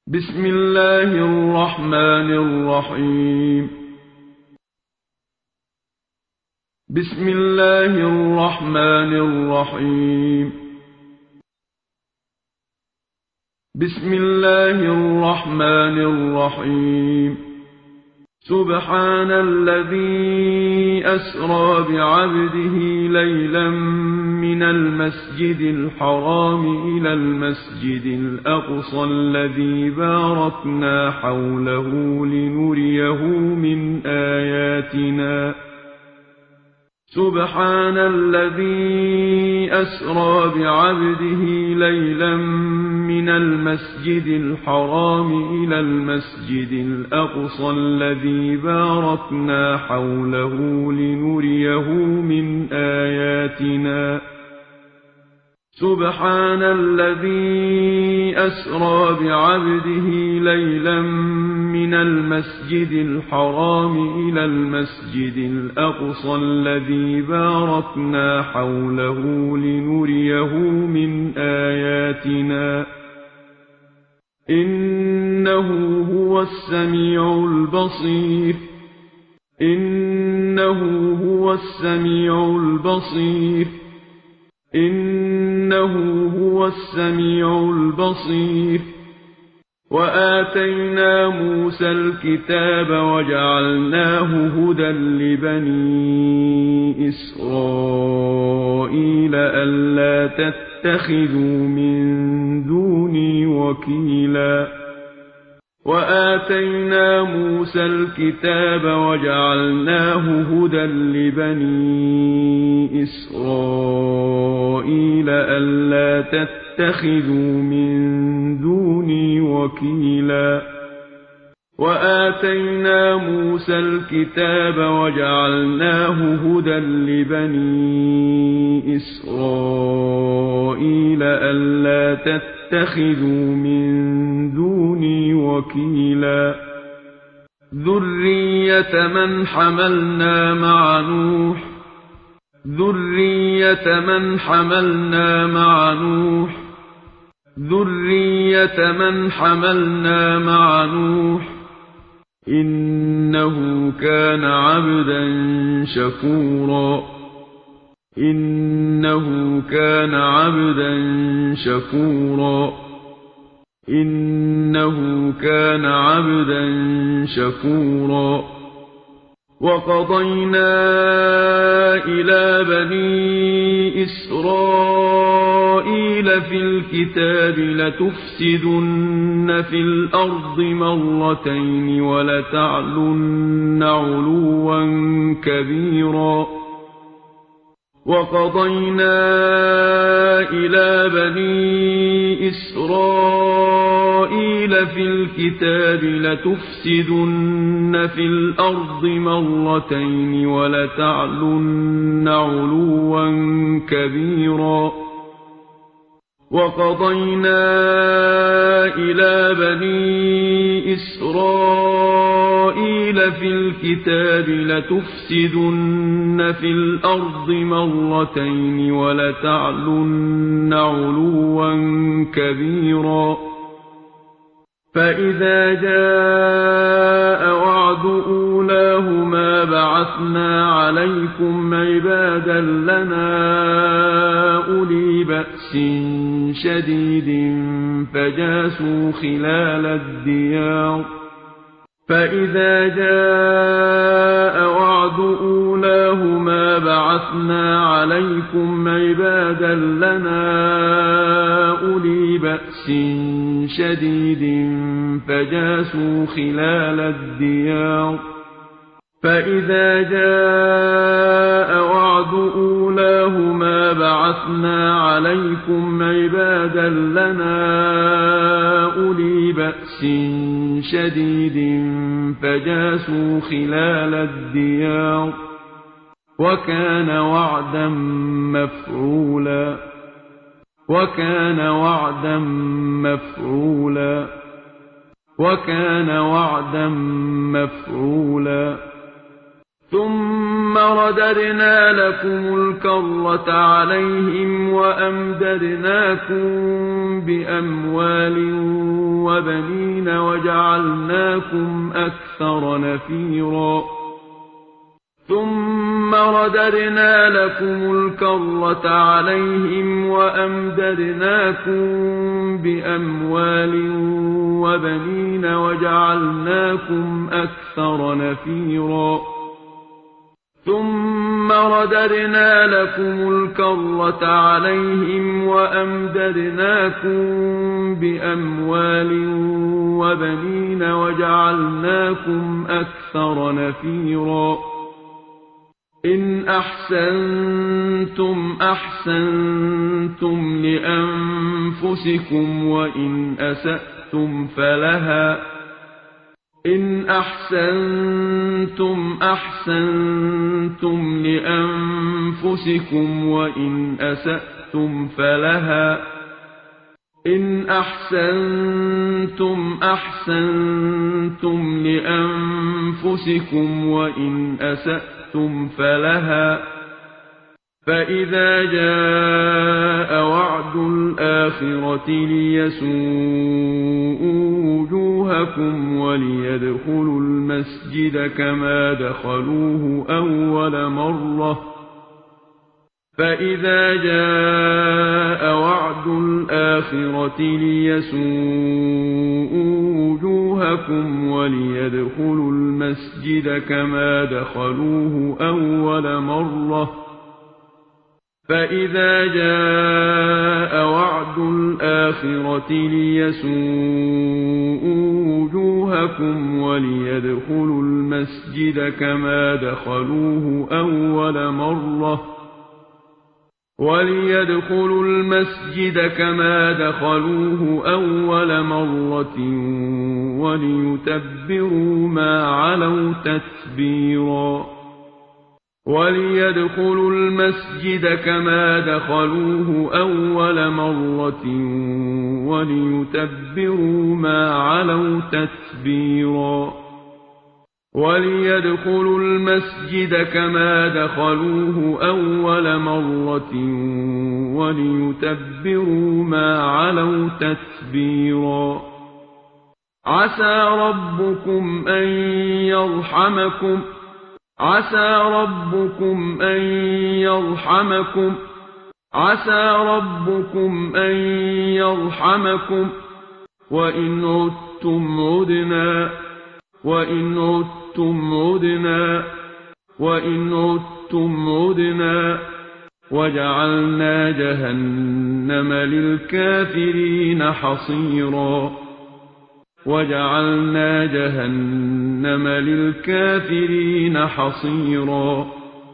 بسم الله الرحمن الرحيم. بسم الله الرحمن الرحيم. بسم الله الرحمن الرحيم. سبحان الذي أسرى بعبده ليلا من المسجد الحرام إلى المسجد الأقصى الذي باركنا حوله لنريه من آياتنا. سبحان الذي أسرى بعبده ليلا من المسجد الحرام إلى المسجد الأقصى الذي باركنا حوله لنريه من آياتنا. سبحان الذي أسرى بعبده ليلا من المسجد الحرام إلى المسجد الأقصى الذي باركنا حوله لنريه من آياتنا. إنه هو السميع البصير. إنه هو السميع البصير. إنه هو السميع البصير. وآتينا موسى الكتاب وجعلناه هدى لبني إسرائيل ألا تتخذوا من دوني وكيلا. وآتينا موسى الكتاب وجعلناه هدى لبني إسرائيل ألا تتخذوا من دوني وكيلا. وآتينا موسى الكتاب وجعلناه هدى لبني إسرائيل ألا تتخذوا من دوني وكيلا. ذرية من حملنا مع نوح. ذرية من حملنا مع نوح. ذرية من حملنا مع نوح. إنه كان عبدا شكورا. إنه كان عبدا شكورا. إنه كان عبدا شكورا. وقضينا إلى بني إسرائيل في الكتاب لتفسدن في الأرض مرتين ولتعلن علوا كبيرا. وقضينا إلى بني إسرائيل في الكتاب لتفسدن في الأرض مرتين ولتعلن علوا كبيرا. وقضينا إلى بني إسرائيل في الكتاب لتفسدن في الأرض مرتين ولتعلن علوا كبيرا. فإذا جاء وعد أولاهما بعثنا عليكم عبادا لنا أولي بأس شديد فجاسوا خلال الديار. فإذا جاء وعد أولاهما بعثنا عليكم عبادا لنا أولي بأس شديد فجاسوا خلال الديار. فإذا جاء وعد أولاهما بعثنا عليكم عبادا لنا أولي بأس شديد فجاسوا خلال الديار. وكان وعدا مفعولا. وكان وعدا مفعولا. وكان وعدا مفعولا. ثم ثم رددنا لكم الكرة عليهم وأمددناكم بأموال وبنين وجعلناكم أكثر نفيرا ثم رددنا لكم الكرة عليهم وأمددناكم بأموال وبنين وجعلناكم أكثر نفيرا ثم رددنا لكم الكرة عليهم وأمددناكم بأموال وبنين وجعلناكم أكثر نفيرا إن أحسنتم أحسنتم لأنفسكم وإن أسأتم فلها إن أحسنتم أحسنتم لأنفسكم وإن أسأتم فلها إن أحسنتم أحسنتم لأنفسكم وإن أسأتم فلها فإذا جاء وعد الآخرة ليسوءوا وجوهكم وليدخلوا المسجد كما دخلوه أول مرة فإذا جاء وعد الآخرة ليسوءوا وجوهكم وليدخلوا المسجد كما دخلوه أول مرة فإذا جاء وعد الآخرة ليسوءوا وجوهكم وليدخلوا المسجد كما دخلوه أول مرة وليدخلوا المسجد كما دخلوه أول مرة وليتبروا ما علوا تتبيرا وليدخلوا المسجد كما دخلوه أول مرة وليتبروا ما علوا تتبيرا وليدخلوا المسجد كما دخلوه أول مرة وليتبروا ما علوا تتبيرا عسى ربكم أن يرحمكم عسى ربكم أن يرحمكم عسى ربكم أن يرحمكم وإن عدتم عدنا وإن عدتم عدنا وإن عدتم عدنا وجعلنا جهنم للكافرين حصيرا وجعلنا جهنم للكافرين حصيرا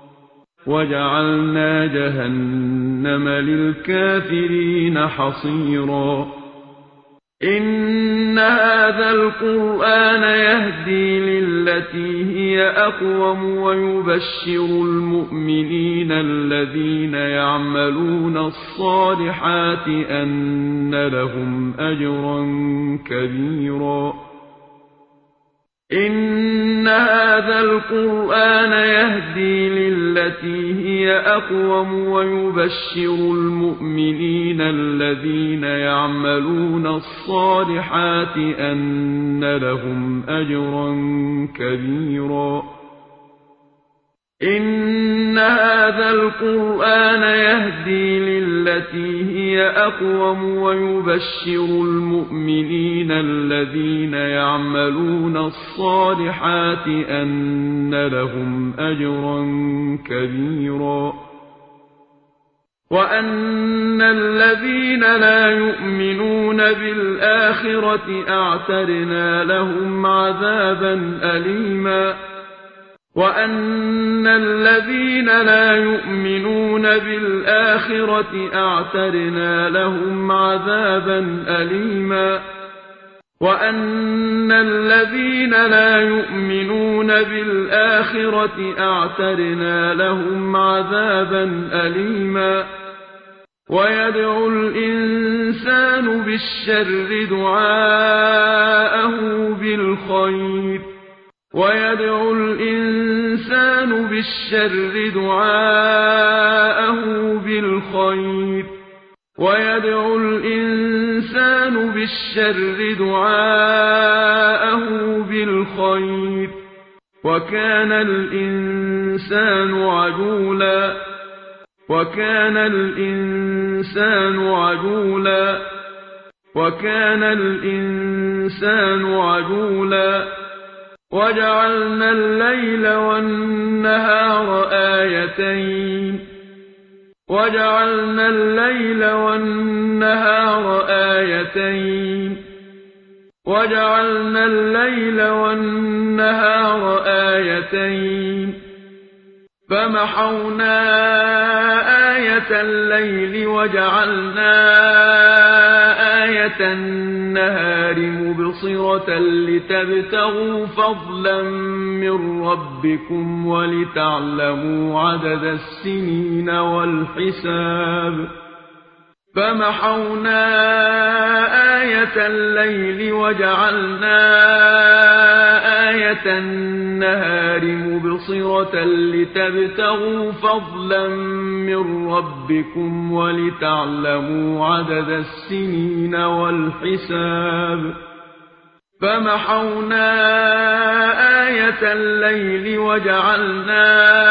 وجعلنا جهنم للكافرين حصيرا إن هذا القرآن يهدي للتي هي أقوم ويبشر المؤمنين الذين يعملون الصالحات أن لهم أجرا كبيرا إن هذا القرآن يهدي للتي هي أقوم ويبشر المؤمنين الذين يعملون الصالحات أن لهم أجرا كبيرا إن هذا القرآن يهدي للتي هي أقوم ويبشر المؤمنين الذين يعملون الصالحات أن لهم أجرا كبيرا وأن الذين لا يؤمنون بالآخرة أعتدنا لهم عذابا أليما وأن الذين لا يؤمنون بالآخرة أعتدنا لهم عذابا أليما وأن الذين لا يؤمنون بالآخرة أعتدنا لهم عذابا أليما ويدعو الإنسان بالشر دعاءه بالخير ويدعو الإنسان الإنسان بالشر دعاءه بالخير ويدعو الإنسان بالشر دعاءه بالخير وكان الإنسان عجولا وكان الإنسان عجولا وجعلنا الليل والنهار آيتين فمحونا آية الليل وجعلنا آية النهار مبصرة لتبتغوا فضلا من ربكم ولتعلموا عدد السنين والحساب فمحونا آية الليل وجعلنا آية النهار مبصرة لتبتغوا فضلا من ربكم ولتعلموا عدد السنين والحساب فمحونا آية الليل وجعلنا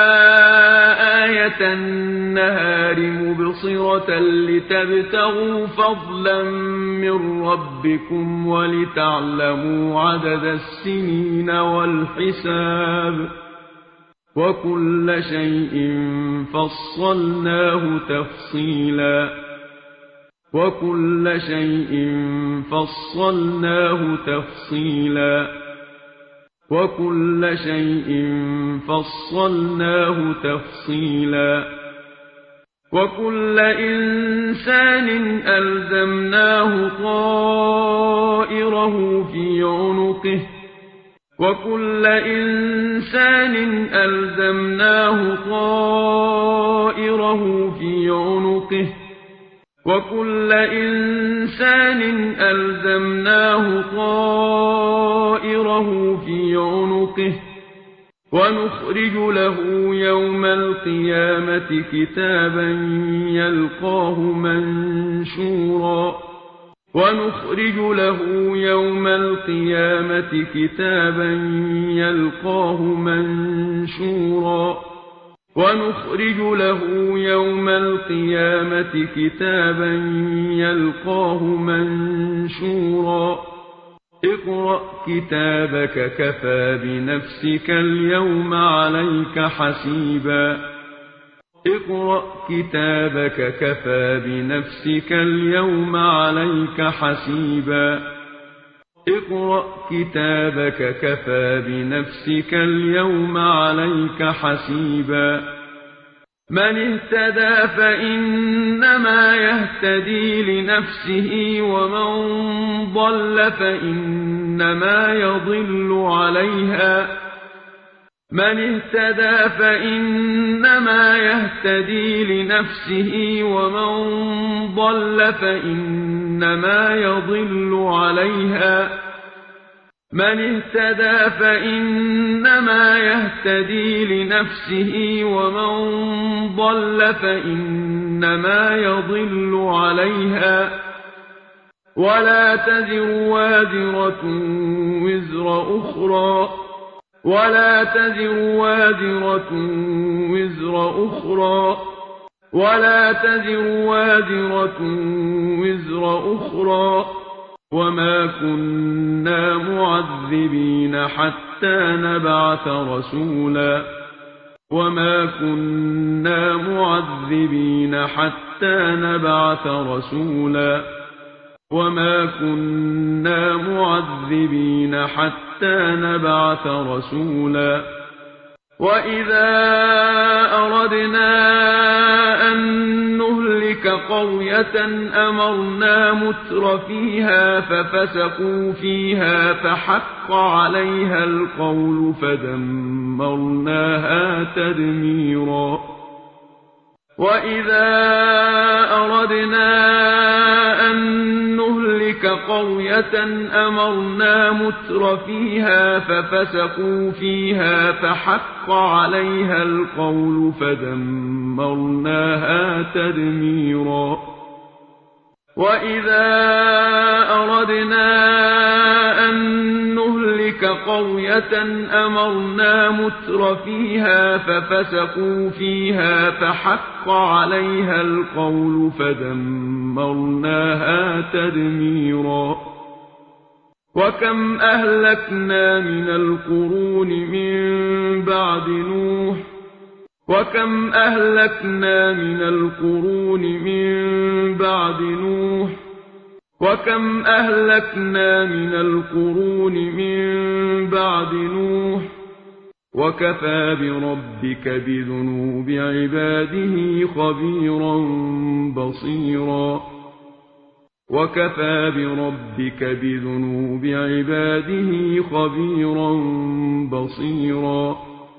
آية النهار مبصرة لتبتغوا فضلا من ربكم ولتعلموا عدد السنين والحساب وكل شيء فصلناه تفصيلا وكل إنسان ألزمناه طائره في عنقه وكل إنسان ألزمناه طائره في عنقه ونخرج له يوم القيامة كتابا يلقاه منشورا اقرأ كتابك كفى بنفسك اليوم عليك حسيبا من اهتدى فإنما يهتدي لنفسه ومن ضل فإنما يضل عليها ولا تزر وازرة وزر أخرى وما كنا معذبين حتى نبعث رسولا وإذا أردنا أن نهلك قرية أمرنا متر فيها ففسقوا فيها فحق عليها القول فدمرناها تدميرا وإذا أردنا أن نهلك نهلك قرية أمرنا متر فيها ففسقوا فيها فحق عليها القول فدمرناها تدميرا وإذا أردنا أن نهلك قرية أمرنا متر فيها ففسقوا فيها فحق عليها القول فدمرناها تدميرا وكم أهلكنا من القرون من بعد نوح وكم أهلكنا من القرون من بعد نوح وكم أهلكنا من القرون من بعد نوح وكفى بربك بذنوب عباده خبيرا بصيرا وكفى بربك بذنوب عباده خبيرا بصيرا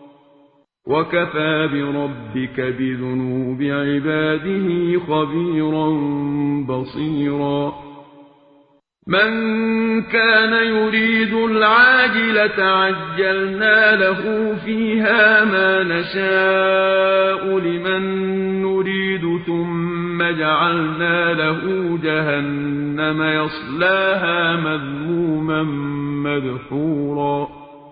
وكفى بربك بذنوب عباده خبيرا بصيرا من كان يريد العاجلة عجلنا له فيها ما نشاء لمن نريد ثم جعلنا له جهنم يصلاها مذموما مدحورا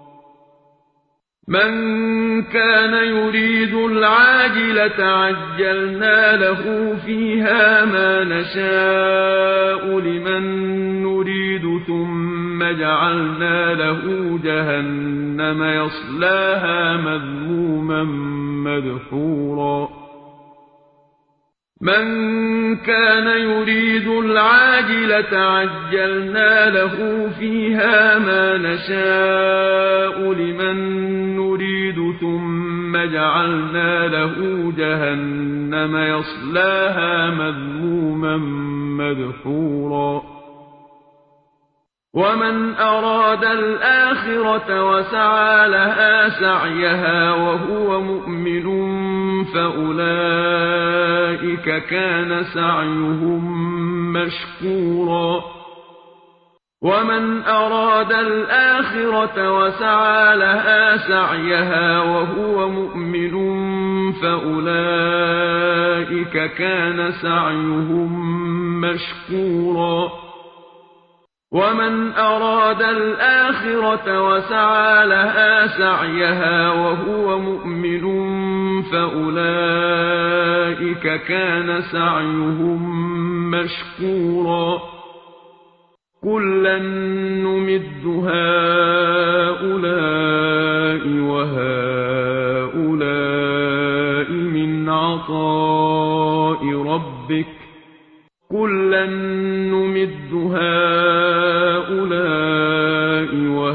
من كان يريد العاجلة عجلنا له فيها ما نشاء لمن نريد ثم جعلنا له جهنم يصلاها مذموما مدحورا من كان يريد العاجلة عجلنا له فيها ما نشاء لمن نريد ثم جعلنا له جهنم يصلاها مذموما مدحورا ومن أراد الآخرة وسعى لها سعيها وهو مؤمن فأولئك كان سعيهم مشكورا ومن أراد الآخرة وسعى لها سعيها وهو مؤمن فأولئك كان سعيهم مشكورا ومن أراد الآخرة وسعى لها سعيها وهو مؤمن فأولئك كان سعيهم مشكورا كلا نمد هؤلاء وهؤلاء من عطاء ربك كلا نمد هؤلاء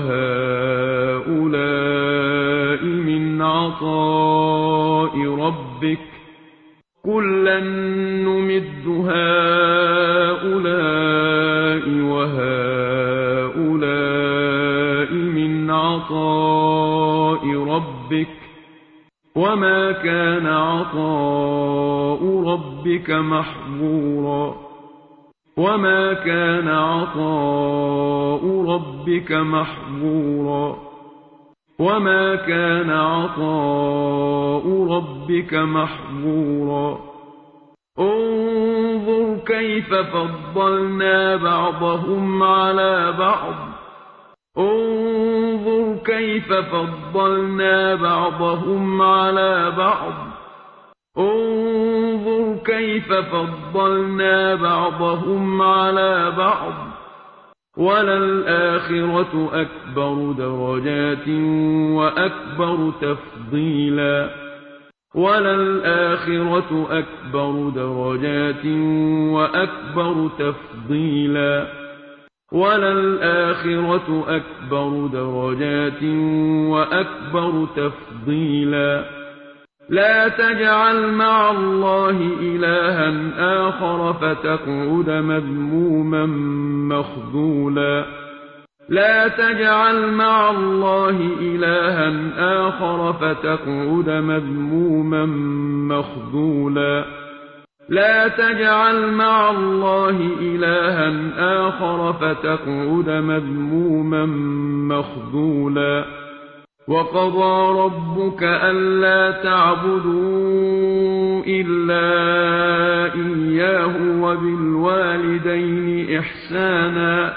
وهؤلاء من عطاء ربك كلا نمد هؤلاء وهؤلاء من عطاء ربك وما كان عطاء ربك محظورا وما كان عطاء ربك محظورا وما كان عطاء ربك محظورا انظر كيف فضلنا بعضهم على بعض انظر كيف فضلنا بعضهم على بعض انظر كيف فضلنا بعضهم على بعض وللآخرة أكبر درجات وأكبر تفضيلا وللآخرة أكبر درجات وأكبر تفضيلا وللآخرة أكبر درجات وأكبر تفضيلا لا تجعل مع الله إلها آخر فتقعد مذموما مخذولا لا تجعل مع الله إلها آخر فتقعد مذموما مخذولا لا تجعل مع الله إلها آخر فتقعد مذموما مخذولا وقضى ربك ألا تعبدوا إلا إياه وبالوالدين إحسانا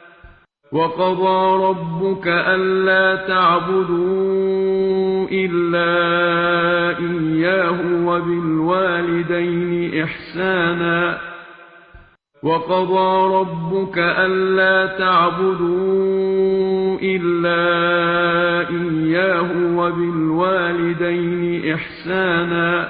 وقضى ربك ألا تعبدوا إلا إياه وبالوالدين إحسانا وقضى ربك ألا تعبدوا إلا إياه وبالوالدين إحسانا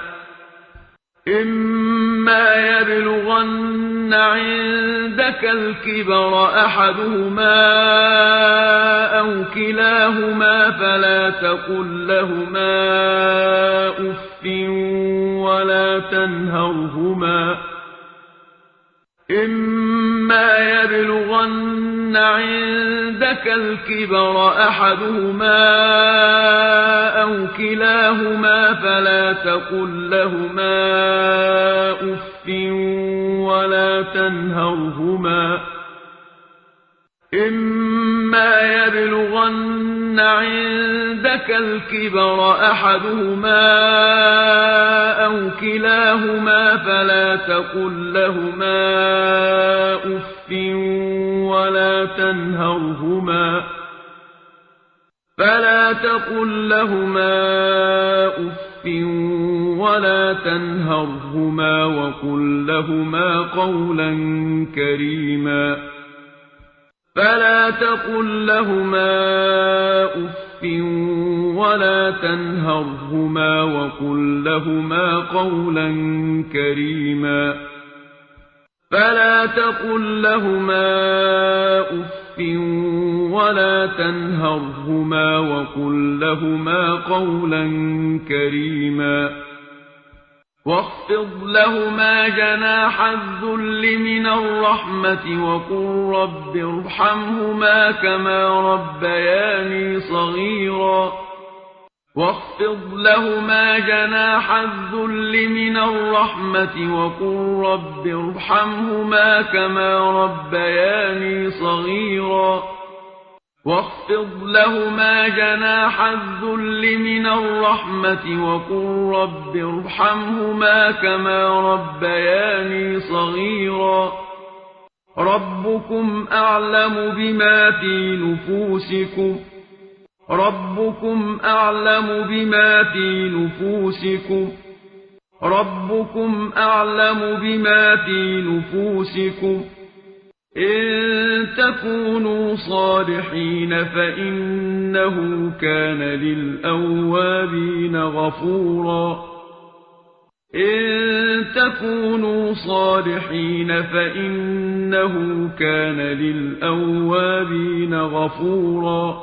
إما يبلغن عندك الكبر أحدهما أو كلاهما فلا تقل لهما أف ولا تنهرهما إما يبلغن عندك الكبر أحدهما أو كلاهما فلا تقل لهما أف ولا تنهرهما إما يبلغن عندك الكبر أحدهما أو كلاهما فلا تقل لهما أف ولا تنهرهما وقل لهما قولا كريما فلا تقل لهما أف ولا تنهرهما وقل لهما قولا كريما فلا تقل لهما أف ولا تنهرهما وقل لهما قولا كريما واخفض لهما جناح الذل من الرحمة وقل رب ارحمهما كما ربياني صغيرا واخفض لهما جناح الذل من الرحمة وقل رب ارحمهما كما ربياني صغيرا واخفض لهما جناح الذل من الرحمة وقل رب ارحمهما كما ربياني صغيرا ربكم أعلم بما في نفوسكم ربكم أعلم بما في نفوسكم إن تكونوا صالحين فإنه كان للأوابين غفورا إن تكونوا صالحين فإنه كان للأوابين غفورا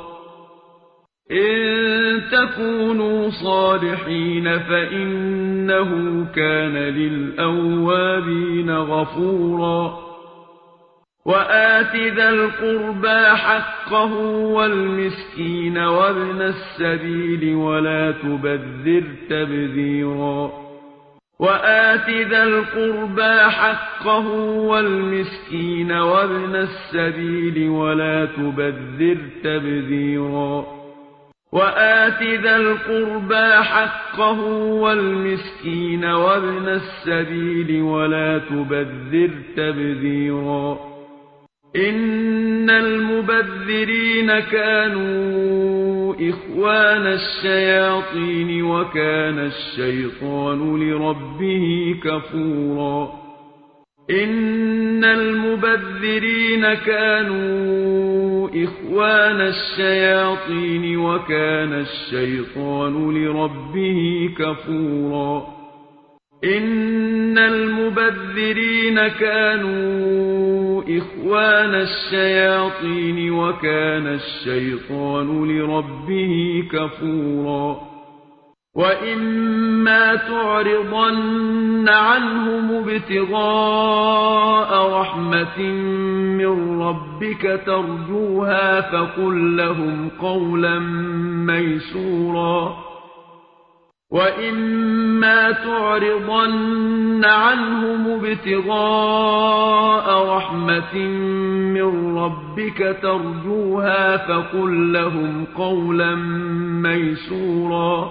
إن تكونوا صالحين فإنه كان للأوابين غفورا وآت ذا القربى حقه والمسكين وابن السبيل ولا تبذر تبذيرا وآت ذا القربى حقه والمسكين وابن السبيل ولا تبذر تبذيرا وآت ذا القربى حقه والمسكين وابن السبيل ولا تبذر تبذيرا إن المبذرين كانوا إخوان الشياطين وكان الشيطان لربه كفورا إن المبذرين كانوا إخوان الشياطين وكان الشيطان لربه كفورا إن المبذرين كانوا إخوان الشياطين وكان الشيطان لربه كفورا وإما تعرضن عنهم ابتغاء رحمة من ربك ترجوها فقل لهم قولا ميسورا وإما تعرضن عنهم ابتغاء رحمة من ربك ترجوها فقل لهم قولا ميسورا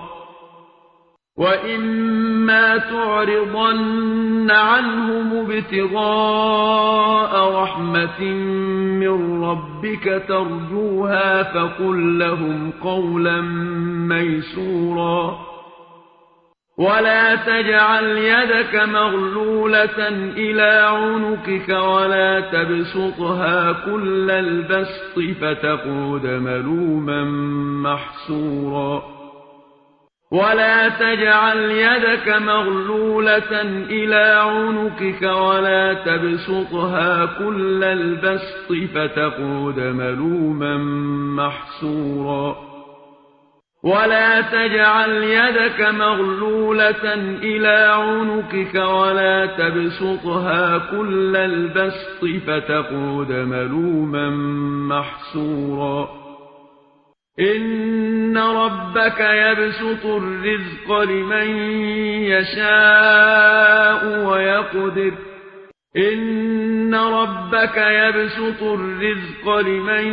وإما تعرضن عنهم ابتغاء رحمة من ربك ترجوها فقل لهم قولا ميسورا ولا تجعل يدك مغلولة إلى عنقك ولا تبسطها كل البسط فتقعد ملوما محسورا ولا تجعل يدك مغلولة إلى عنقك ولا تبسطها كل البسط فتقعد ملوما محسورا ولا تجعل يدك مغلولة إلى عنقك ولا تبسطها كل البسط فتقعد ملوما محسورا إن ربك يبسط الرزق لمن يشاء ويقدر إن ربك يبسط الرزق لمن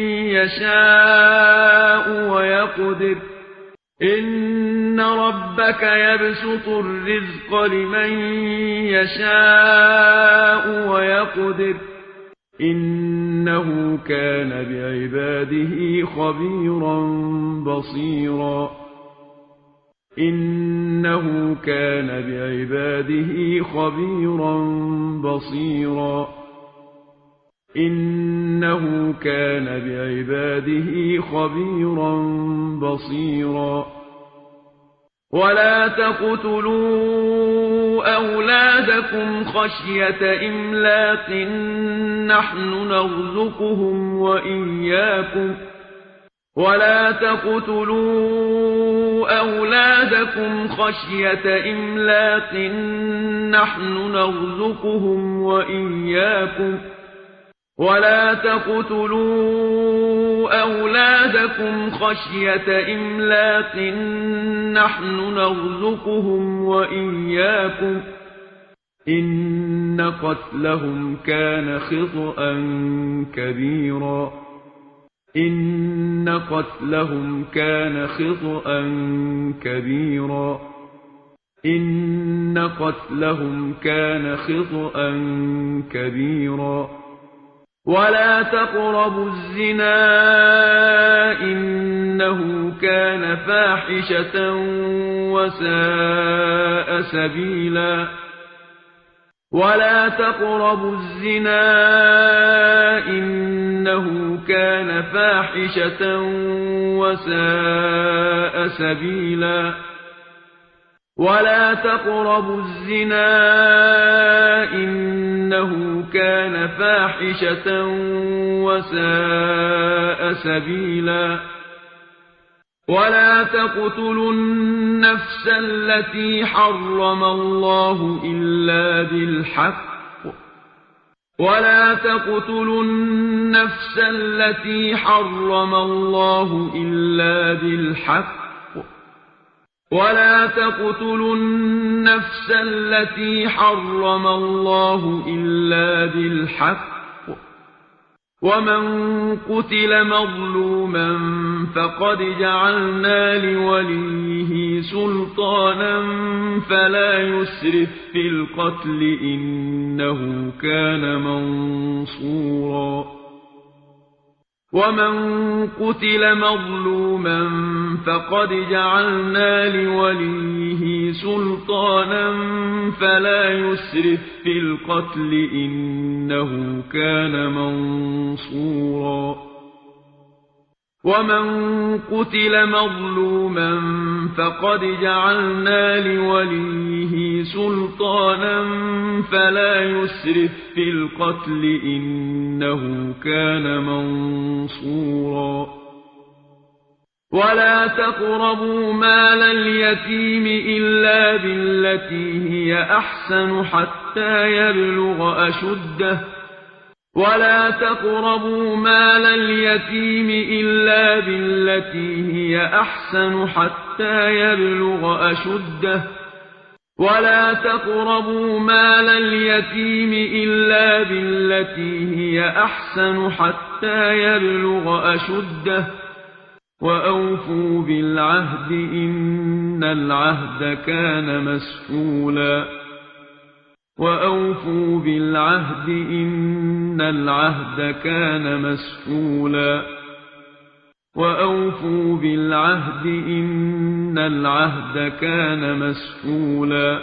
يشاء ويقدر إن ربك يبسط الرزق لمن يشاء ويقدر إنه كان بعباده خبيرا بصيرا إنه كان بعباده خبيرا بصيرا إنه كان بعباده خبيرا بصيرا ولا تقتلوا أولادكم خشية إملاق نحن نرزقهم وإياكم ولا تقتلوا أولادكم خشية إملاق نحن نرزقهم وإياكم ولا تقتلوا أولادكم خشية إملاق نحن نرزقهم وإياكم إن قتلهم كان خطأ كبيرا إن قتلهم كان خطأ كبيرا إن قتلهم كان خطأ كبيرا ولا تقربوا الزنا إنه كان فاحشة وساء سبيلا ولا تقربوا الزنا إنه كان فاحشة وساء سبيلا ولا تقربوا الزنا إنه كان فاحشة وساء سبيلا ولا تقتلوا النفس التي حرم الله إلا بالحق ولا تقتلوا النفس التي حرم الله إلا بالحق ولا تقتلوا النفس التي حرم الله إلا بالحق ومن قتل مظلوما فقد جعلنا لوليه سلطانا فلا يسرف في القتل إنه كان منصورا ومن قتل مظلوما فقد جعلنا لوليه سلطانا فلا يسرف في القتل إنه كان منصورا ومن قتل مظلوما فقد جعلنا لوليه سلطانا فلا يسرف في القتل إنه كان منصورا ولا تقربوا مال اليتيم إلا بالتي هي أحسن حتى يبلغ أشده ولا تقربوا مال اليتيم إلا بالتي هي أحسن حتى حتى يبلغ أشده ولا تقربوا مال اليتيم إلا بالتي هي أحسن حتى يبلغ أشده وأوفوا بالعهد إن العهد كان مسؤولا وأوفوا بالعهد إن العهد كان مسؤولا وأوفوا بالعهد إن العهد كان مسؤولا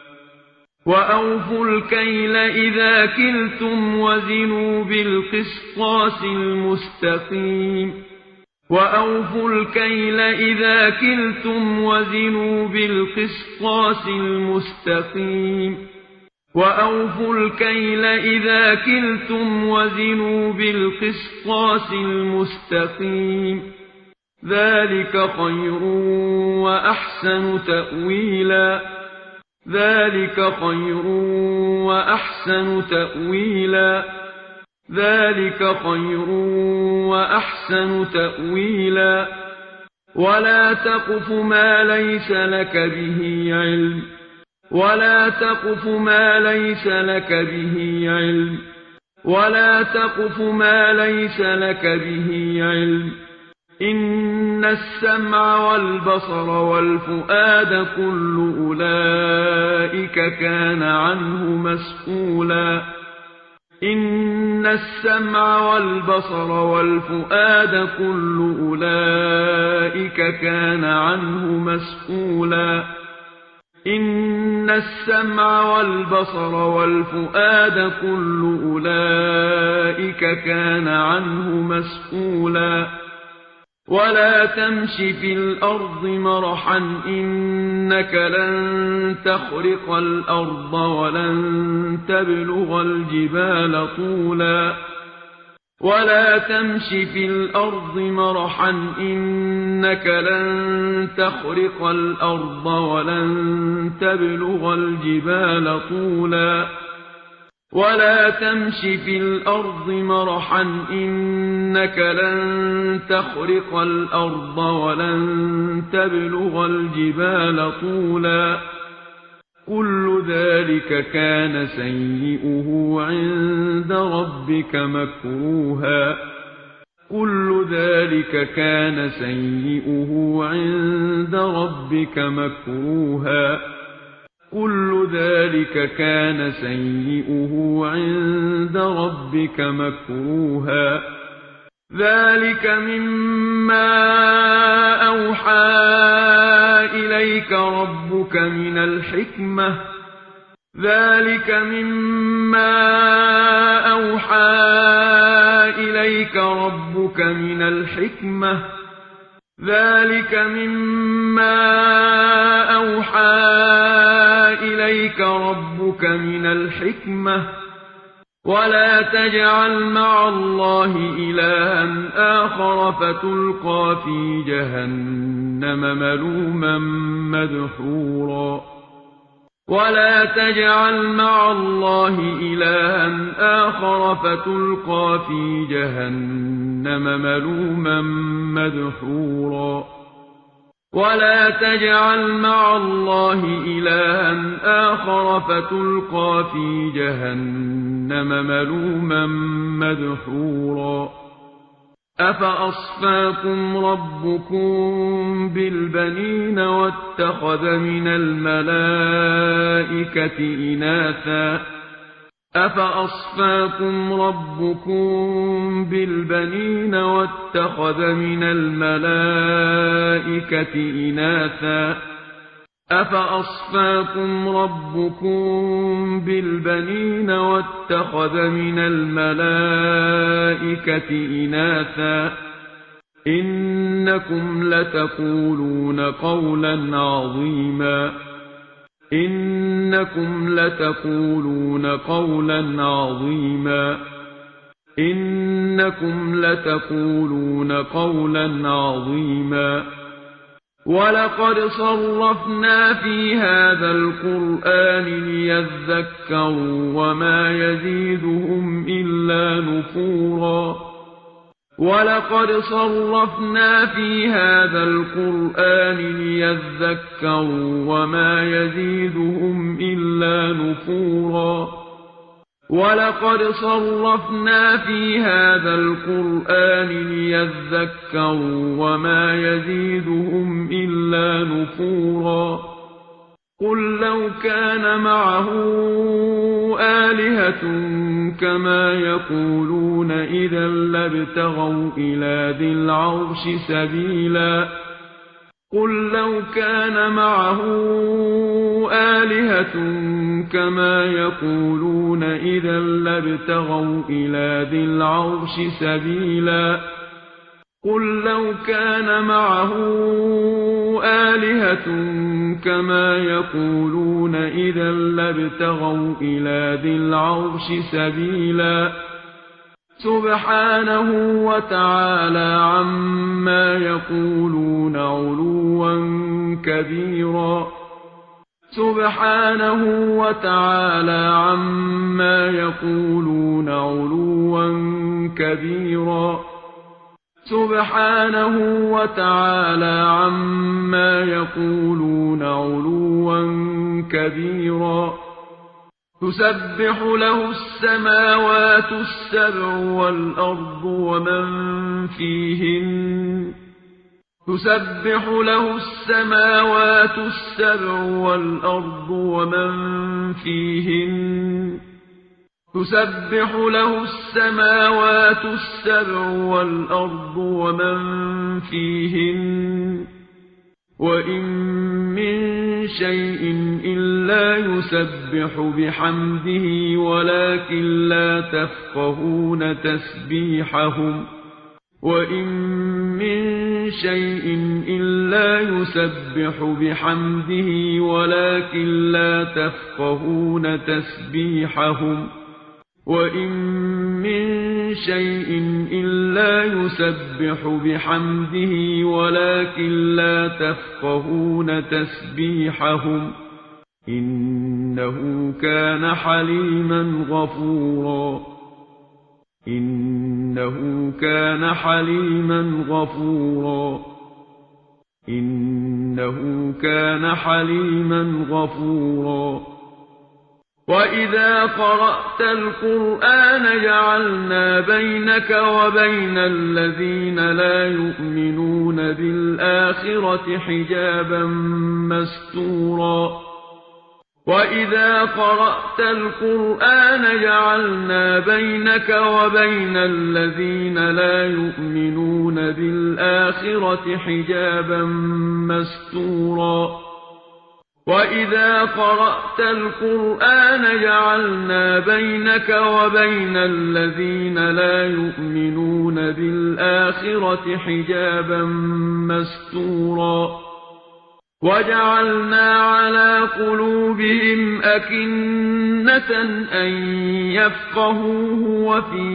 وأوفوا الكيل إذا كلتم وزنوا بالقسطاس المستقيم وأوفوا الكيل إذا كلتم وزنوا بالقسطاس المستقيم وأوفوا الكيل إذا كلتم وزنوا بالقسطاس المستقيم ذلك خير وأحسن تأويلا ذلك خير وأحسن تأويلا ذلك خير وأحسن تأويلا ولا تقف ما ليس لك به علم ولا تقف ما ليس لك به علم ولا تقف ما ليس لك به علم إن السمع والبصر والفؤاد كل أولئك كان عنه مسؤولا إن السمع والبصر والفؤاد كل أولئك كان عنه مسؤولا إن السمع والبصر والفؤاد كل أولئك كان عنه مسؤولا ولا تمش في الأرض مرحا إنك لن تخرق الأرض ولن تبلغ الجبال طولا ولا تمش في الأرض مرحا إنك لن تخرق الأرض ولن تبلغ الجبال طولا ولا تمش في الأرض مرحا إنك لن تخرق الأرض ولن تبلغ الجبال طولا كل ذلك كان سيئه عند ربك مكروها كل ذلك كان سيئه عند ربك مكروها كل ذلك كان سيئه عند ربك مكروها ذلك مما أوحى إليك ربك من الحكمة ذلك مما أوحى إليك ربك من الحكمة ذلك مما أوحى إليك ربك من الحكمة ولا تجعل مع الله إلها آخر فتلقى في جهنم ملوما مدحورا ولا تجعل مع الله إلها آخر فتلقى في جهنم ملوما مدحورا ولا تجعل مع الله إلها آخر فتلقى في جهنم ملوما مدحورا أفأصفاكم ربكم بالبنين واتخذ من الملائكة إناثا أفأصفاكم ربكم بالبنين واتخذ من الملائكة إناثا أفأصفاكم ربكم بالبنين واتخذ من الملائكة إناثا إنكم لتقولون قولا عظيما إنكم لتقولون قولا عظيما إنكم لتقولون قولا عظيما ولقد صرفنا في هذا القرآن ليذكروا وما يزيدهم إلا نفورا ولقد صرفنا في هذا القرآن ليذكروا وما يزيدهم إلا نفورا ولقد صرفنا في هذا القرآن ليذكروا وما يزيدهم إلا نفورا قل لو كان معه آلهة كما يقولون إذا لابتغوا إلى ذي العرش سبيلا قل لو كان معه آلهة كما يقولون إذا لابتغوا إلى ذي العرش سبيلا قل لو كان معه آلهة كما يقولون إذا لابتغوا إلى ذي العرش سبيلا سبحانه وتعالى عما يقولون علوا كبيرا سبحانه وتعالى عما يقولون علوا كبيرا سبحانه وتعالى عما يقولون علوا كبيرا تسبح له السماوات السبع والأرض ومن فيهن تسبح له السماوات السبع والأرض ومن فيهن تسبح له السماوات السبع والأرض ومن فيهن وإن من شيء إلا يسبح بحمده ولكن لا تفقهون تسبيحهم وإن من شيء إلا يسبح بحمده ولكن لا تفقهون تسبيحهم وإن من شيء إلا يسبح بحمده ولكن لا تفقهون تسبيحهم إنه كان حليما غفورا إنه كان حليما غفورا إنه كان حليما غفورا وإذا قرأت القرآن جعلنا بينك وبين الذين لا يؤمنون بالآخرة حجابا مستورا وإذا قرأت القرآن جعلنا بينك وبين الذين لا يؤمنون بالآخرة حجابا مستورا وإذا قرأت القرآن جعلنا بينك وبين الذين لا يؤمنون بالآخرة حجابا مستورا وجعلنا على قلوبهم أكنة أن يفقهوه وفي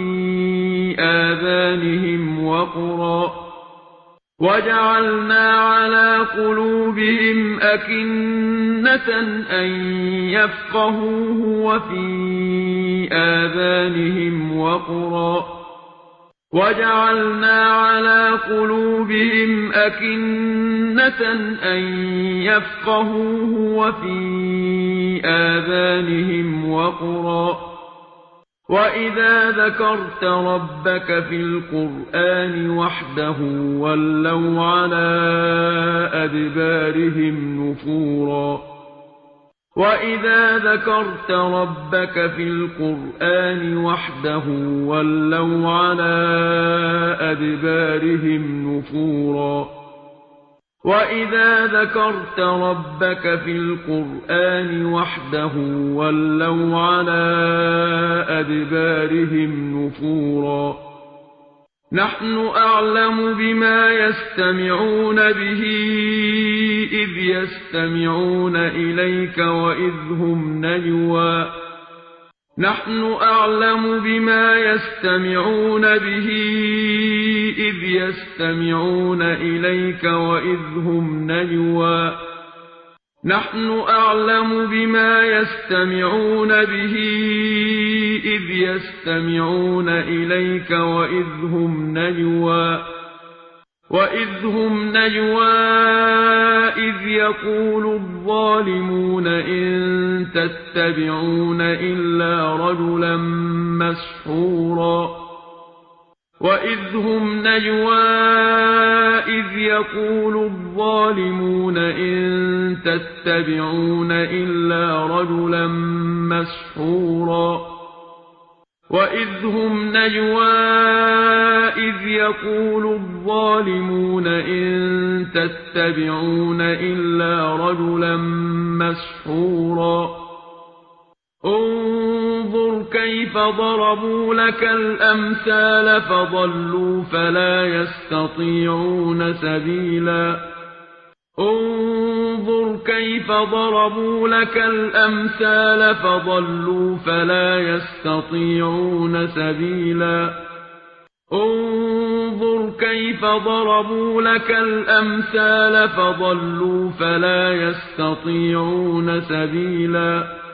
آذانهم وقرا وجعلنا على قلوبهم أكنة أن يفقهوه وفي آذانهم وقرا وجعلنا على قلوبهم أكنة أن يفقهوه وفي آذانهم وقرا وإذا ذكرت ربك في القرآن وحده ولوا على أدبارهم نفورا وإذا ذكرت ربك في القرآن وحده ولوا على أدبارهم نفورا وإذا ذكرت ربك في القرآن وحده ولوا على أدبارهم نفورا نحن أعلم بما يستمعون به إذ يستمعون إليك وإذ هم نجوى نحن أعلم بما يستمعون به إذ يستمعون إليك وإذ هم نجوى نحن أعلم بما يستمعون به إذ يستمعون إليك وإذ هم نجوى إذ يقول الظالمون إن تتبعون إلا رجلا مسحورا وإذ هم نجوى إذ يقول الظالمون إن تتبعون إلا رجلا مسحورا وإذ هم نجوى إذ يقول الظالمون إن تتبعون إلا رجلا مسحورا انظر كيف ضربوا لك الأمثال فضلوا فلا يستطيعون سبيلا انظر كيف ضربوا لك الأمثال فضلوا فلا يستطيعون سبيلا انظر كيف ضربوا لك الأمثال فضلوا فلا يستطيعون سبيلا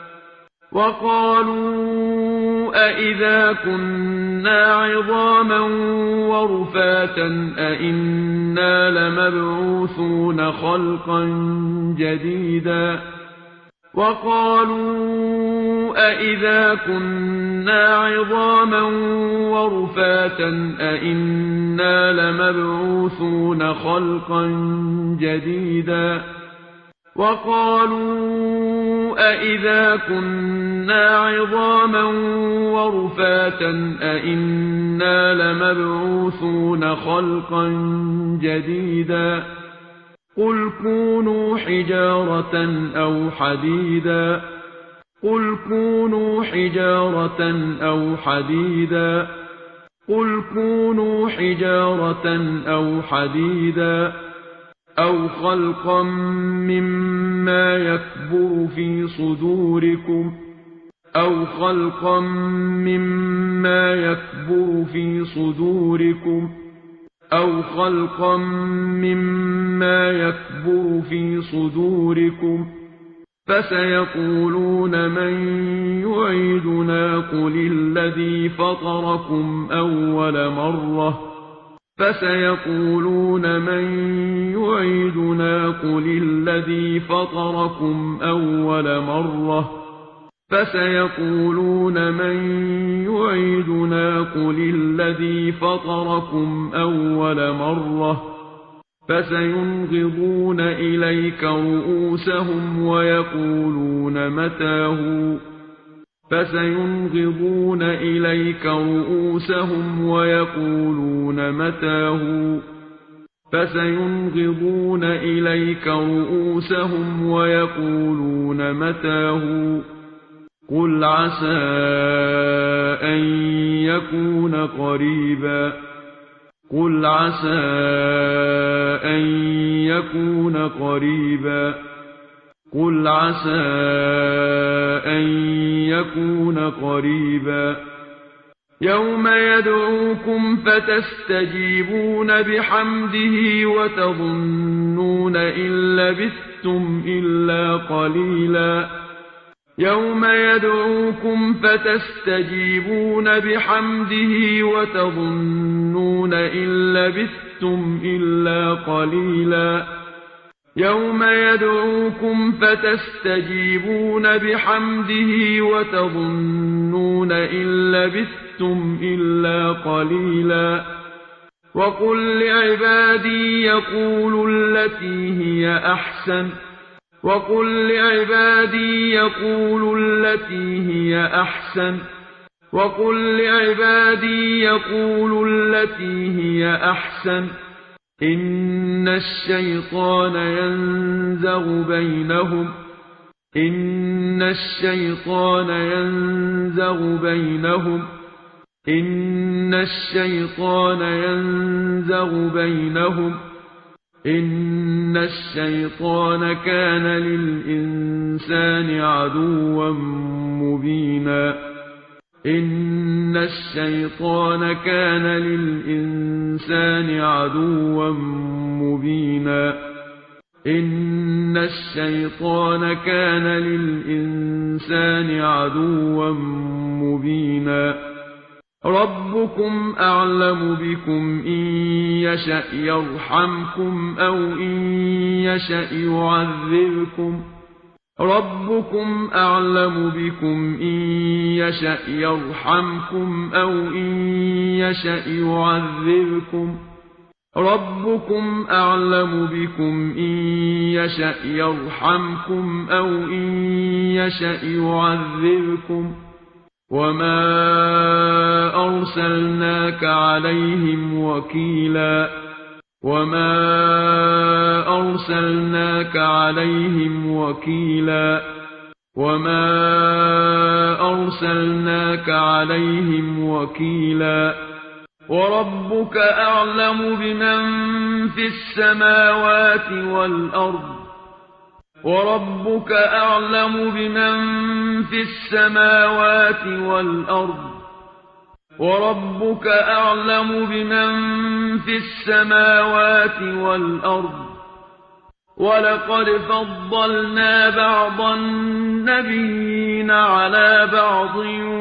وقالوا أإذا كنا عظاما ورفاتا أإنا لمبعوثون خلقا جديدا وقالوا أإذا كنا عظاما ورفاتا أإنا لمبعوثون خلقا جديدا وقالوا أإذا كنا عظاما ورفاتا أإنا لمبعوثون خلقا جديدا قل كونوا حجارة أو حديدا قل كونوا حجارة أو حديدا قل كونوا حجارة أو حديدا أو خلقا مما يكبر في صدوركم أو خلقا مما يكبر في صدوركم أو خلقا مما يكبر في صدوركم فسيقولون من يعيدنا قل الذي فطركم أول مرة فسيقولون من يعيدنا قل الذي فطركم أول مرة فسيقولون من يعيدنا قل الذي فطركم أول مرة فسينغضون إليك رؤوسهم ويقولون متاه فسينغضون إليك رؤوسهم ويقولون متاه فسينغضون إليك رؤوسهم ويقولون متاه قل عسى أن يكون قريبا قل عسى أن يكون قريبا قل عسى أن يكون قريبا يوم يدعوكم فتستجيبون بحمده وتظنون إن لبثتم إلا قليلا يوم يدعوكم فتستجيبون بحمده وتظنون إن لبثتم إلا قليلا يوم يدعوكم فتستجيبون بحمده وتظنون إن لبثتم إلا قليلا وقل لعبادي يقولوا التي هي أحسن وقل لعبادي يقولوا التي هي أحسن وقل لعبادي يقولوا التي هي أحسن إن الشيطان ينزغ بينهم إن الشيطان ينزغ بينهم إن الشيطان ينزغ بينهم إن الشيطان كان للإنسان عدوا مبينا إن الشيطان كان للإنسان عدوا مبينا إن الشيطان كان للإنسان عدوا مبينا ربكم أعلم بكم إن يشأ يرحمكم أو إن يشأ يعذبكم ربكم أعلم بكم إن يشأ يرحمكم أو إن يشأ يعذبكم ربكم أعلم بكم إن يشأ يرحمكم أو إن يشأ يعذبكم وما أرسلناك عليهم وكيلا وما أرسلناك عليهم وكيلا وما أرسلناك عليهم وكيلا وربك أعلم بمن في السماوات والأرض وربك أعلم بمن في السماوات والأرض وربك أعلم بمن في السماوات والأرض ولقد فضلنا بعض النبيين على بعض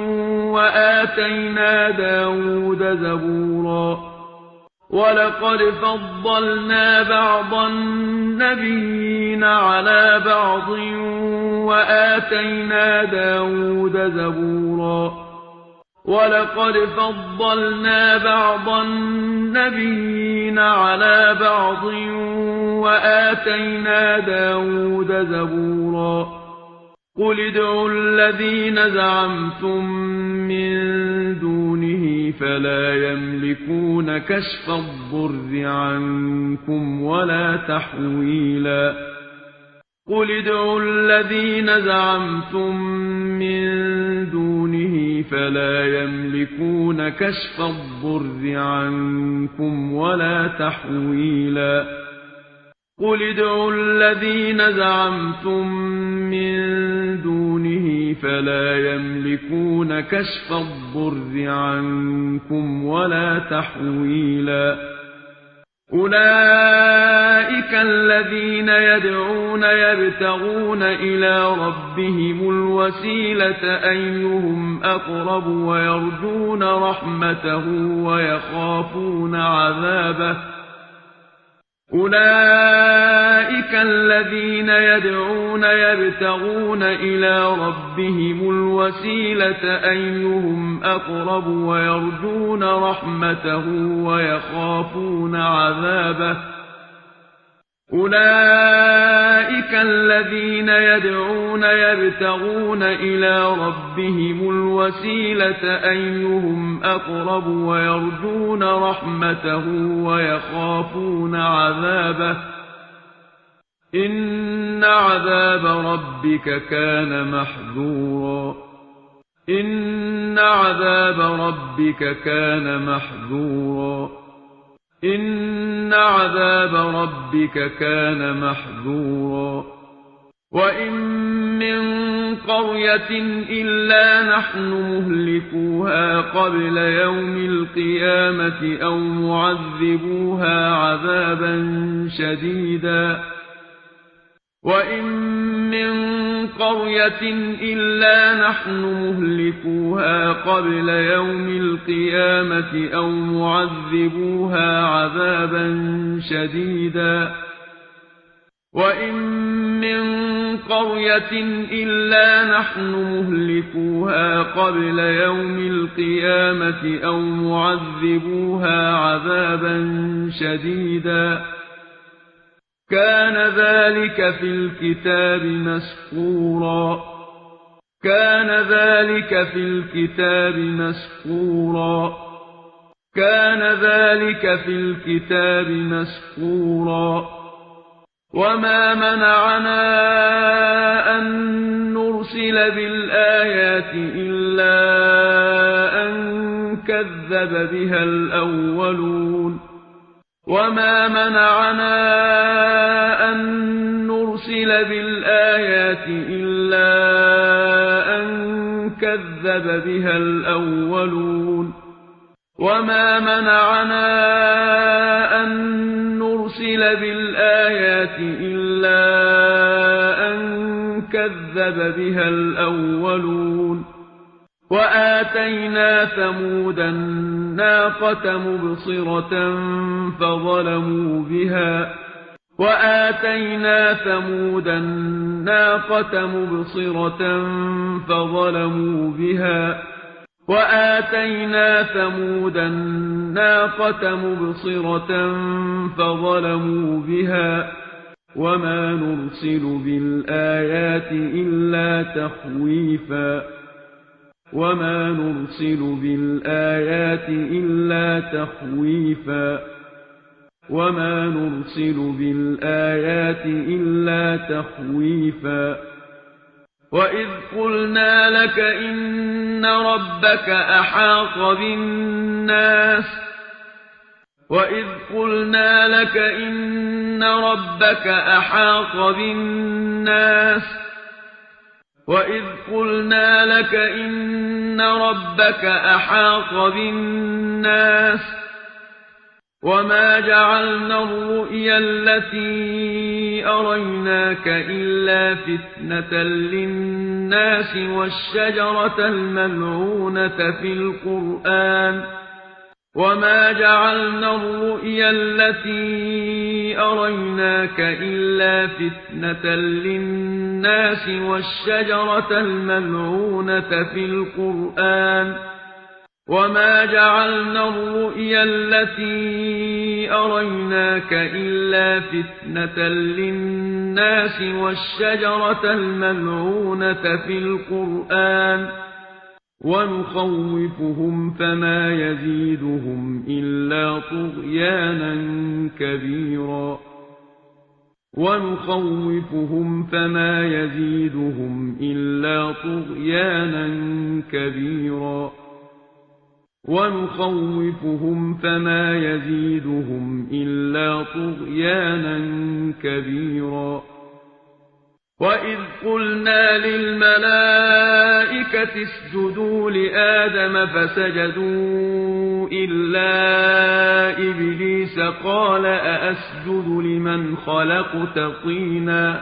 وآتينا داود زبورا ولقد فضلنا بعض النبيين على بعض وآتينا داود زبورا ولقد فضلنا بعض النبيين على بعض وآتينا داود زبورا قل ادعوا الذين زعمتم من دونه فلا يملكون كشف الضر عنكم ولا تحويلا قل ادعوا الذين زعمتم من دونه فلا يملكون كشف الضر عنكم ولا تحويلا قل ادعوا الذين زعمتم من دونه فلا يملكون كشف الضر عنكم ولا تحويلا أولئك الذين يدعون يبتغون إلى ربهم الوسيلة أيهم أقرب ويرجون رحمته ويخافون عذابه أولئك الذين يدعون يبتغون إلى ربهم الوسيلة أيهم أقرب ويرجون رحمته ويخافون عذابه أولئك الذين يدعون يبتغون إلى ربهم الوسيلة أيهم أقرب ويرجون رحمته ويخافون عذابه إن عذاب ربك كان محذورا إن عذاب ربك كان محذورا إن عذاب ربك كان محذورا وإن من قرية إلا نحن مهلكوها قبل يوم القيامة أو معذبوها عذابا شديدا وإن من قرية إلا نحن مهلكوها قبل يوم القيامة أو معذبوها عذابا شديدا وإن من قرية إلا نحن مهلكوها قبل يوم القيامة أو معذبوها عذابا شديدا كان ذلك في الكتاب مسطورا كان ذلك في الكتاب مسطورا كان ذلك في الكتاب مسطورا وما منعنا أن نرسل بالآيات إلا أن كذب بها الأولون وما منعنا أن نرسل بالآيات إلا أن كذب بها الأولون وما منعنا أن نرسل بالآيات إلا كذب بها الأولون وآتينا ثمود الناقة مبصرة فظلموا بها وما نرسل بالآيات إلا تخويفا وإذ قلنا لك إن ربك أحاط بالناس وما جعلنا الرؤيا التي أريناك إلا فتنة للناس والشجرة الملعونة في القرآن ونخوفهم فما يزيدهم إلا طغيانا كبيرا وإذ قلنا للملائكة اسجدوا لآدم فسجدوا إلا إبليس قال أأسجد لمن خلقت طينا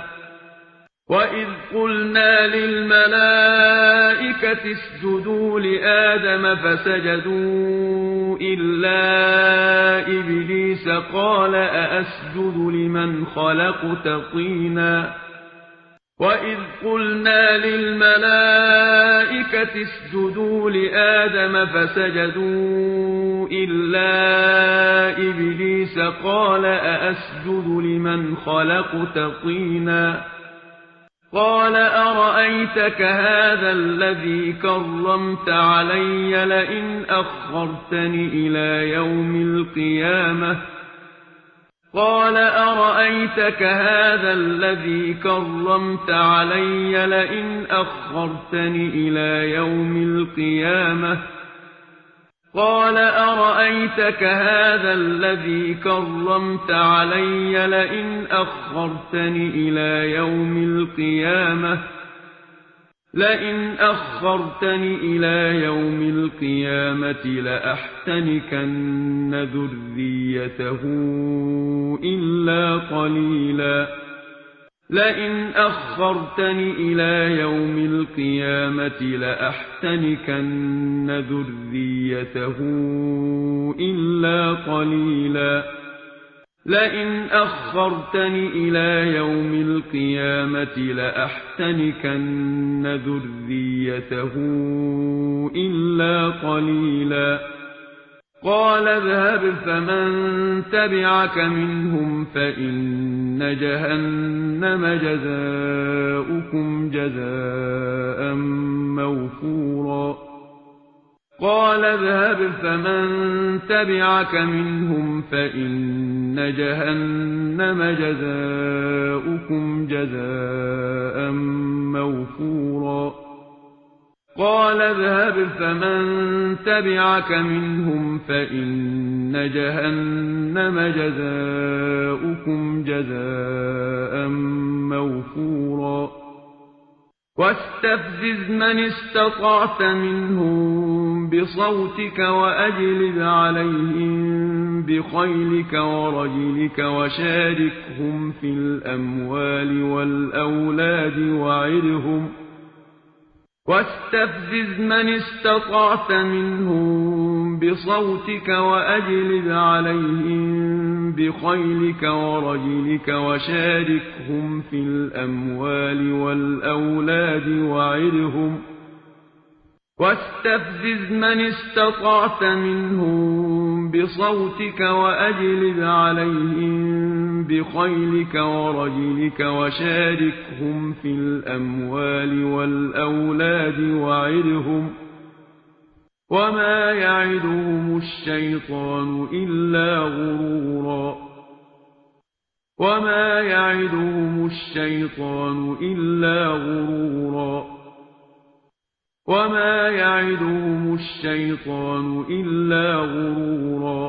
وإذ قلنا للملائكة اسجدوا لآدم فسجدوا إلا إبليس قال أأسجد لمن خلقت طينا قال أرأيتك هذا الذي كرمت علي لئن أخرتني إلى يوم القيامة لأحتنكن ذريته إلا قليلا لئن أخرتني إلى يوم القيامة لأحتنكن ذريته إلا قليلا قال اذهب فمن تبعك منهم فإن جهنم جزاؤكم جزاء موفورا قال اذهب فمن تبعك منهم فإن جهنم جزاؤكم جزاء موفورا واستفزز من استطعت منهم بصوتك وأجلب عليهم بخيلك ورجلك وشاركهم في الأموال والأولاد وعدهم واستفزز من استطعت منهم بصوتك وأجلب عليهم بخيلك ورجلك وشاركهم في الأموال والأولاد وعدهم واستفزز من استطعت منهم بصوتك وأجلب عليهم بخيلك ورجلك وشاركهم في الأموال والأولاد وعدهم وما يعدهم الشيطان إلا غرورا وما يعدهم الشيطان إلا غرورا وما يعدهم الشيطان إلا غرورا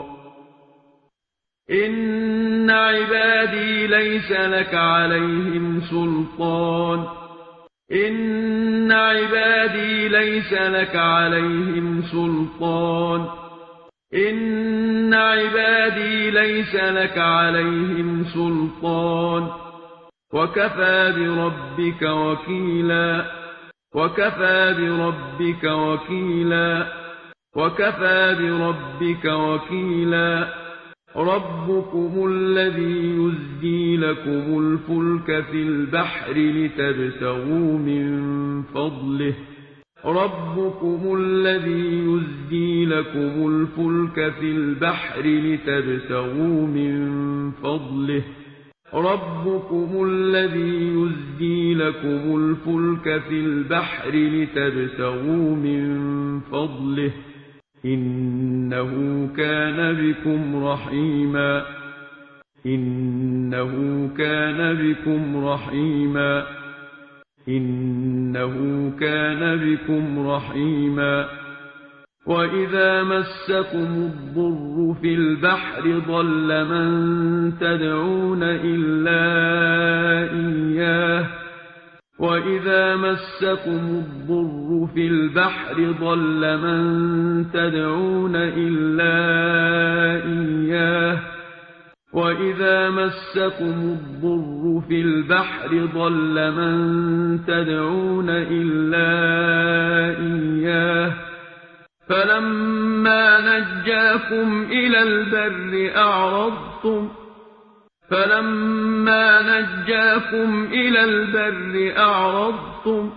إن عبادي ليس لك عليهم سلطان إن عبادي ليس لك عليهم سلطان إن عبادي ليس لك عليهم سلطان وكفى بربك وكيلا وكفى بربك وكيلا وكفى بربك وكيلا ربكم الذي يزجي لكم الفلك في البحر لتبتغوا من فضله ربكم الذي يزجي لكم الفلك في البحر لتبتغوا من فضله ربكم الذي يزجي لكم الفلك في البحر لتبتغوا من فضله إنه كان بكم رحيما إنه كان بكم رحيما إنه كان بكم رحيما وإذا مسكم الضر في البحر ضل من تدعون إلا إياه وإذا مسكم الضر في البحر ضل من تدعون إلا إياه وإذا مسكم الضر في البحر ضل من تدعون إلا إياه فلما نجاكم إلى البر أعرضتم فلما نجاكم إلى البر أعرضتم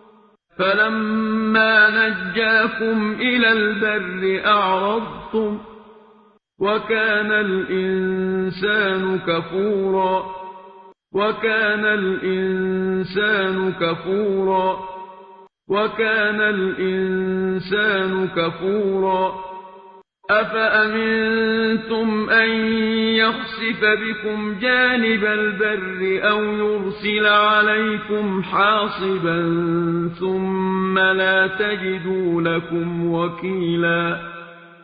فلما نجاكم إلى البر أعرضتم وكان الإنسان كفورا وكان الإنسان كفورا وكان الإنسان كفورا أفأمنتم أن يخسف بكم جانب البر أو يرسل عليكم حاصبا ثم لا تجدوا لكم وكيلا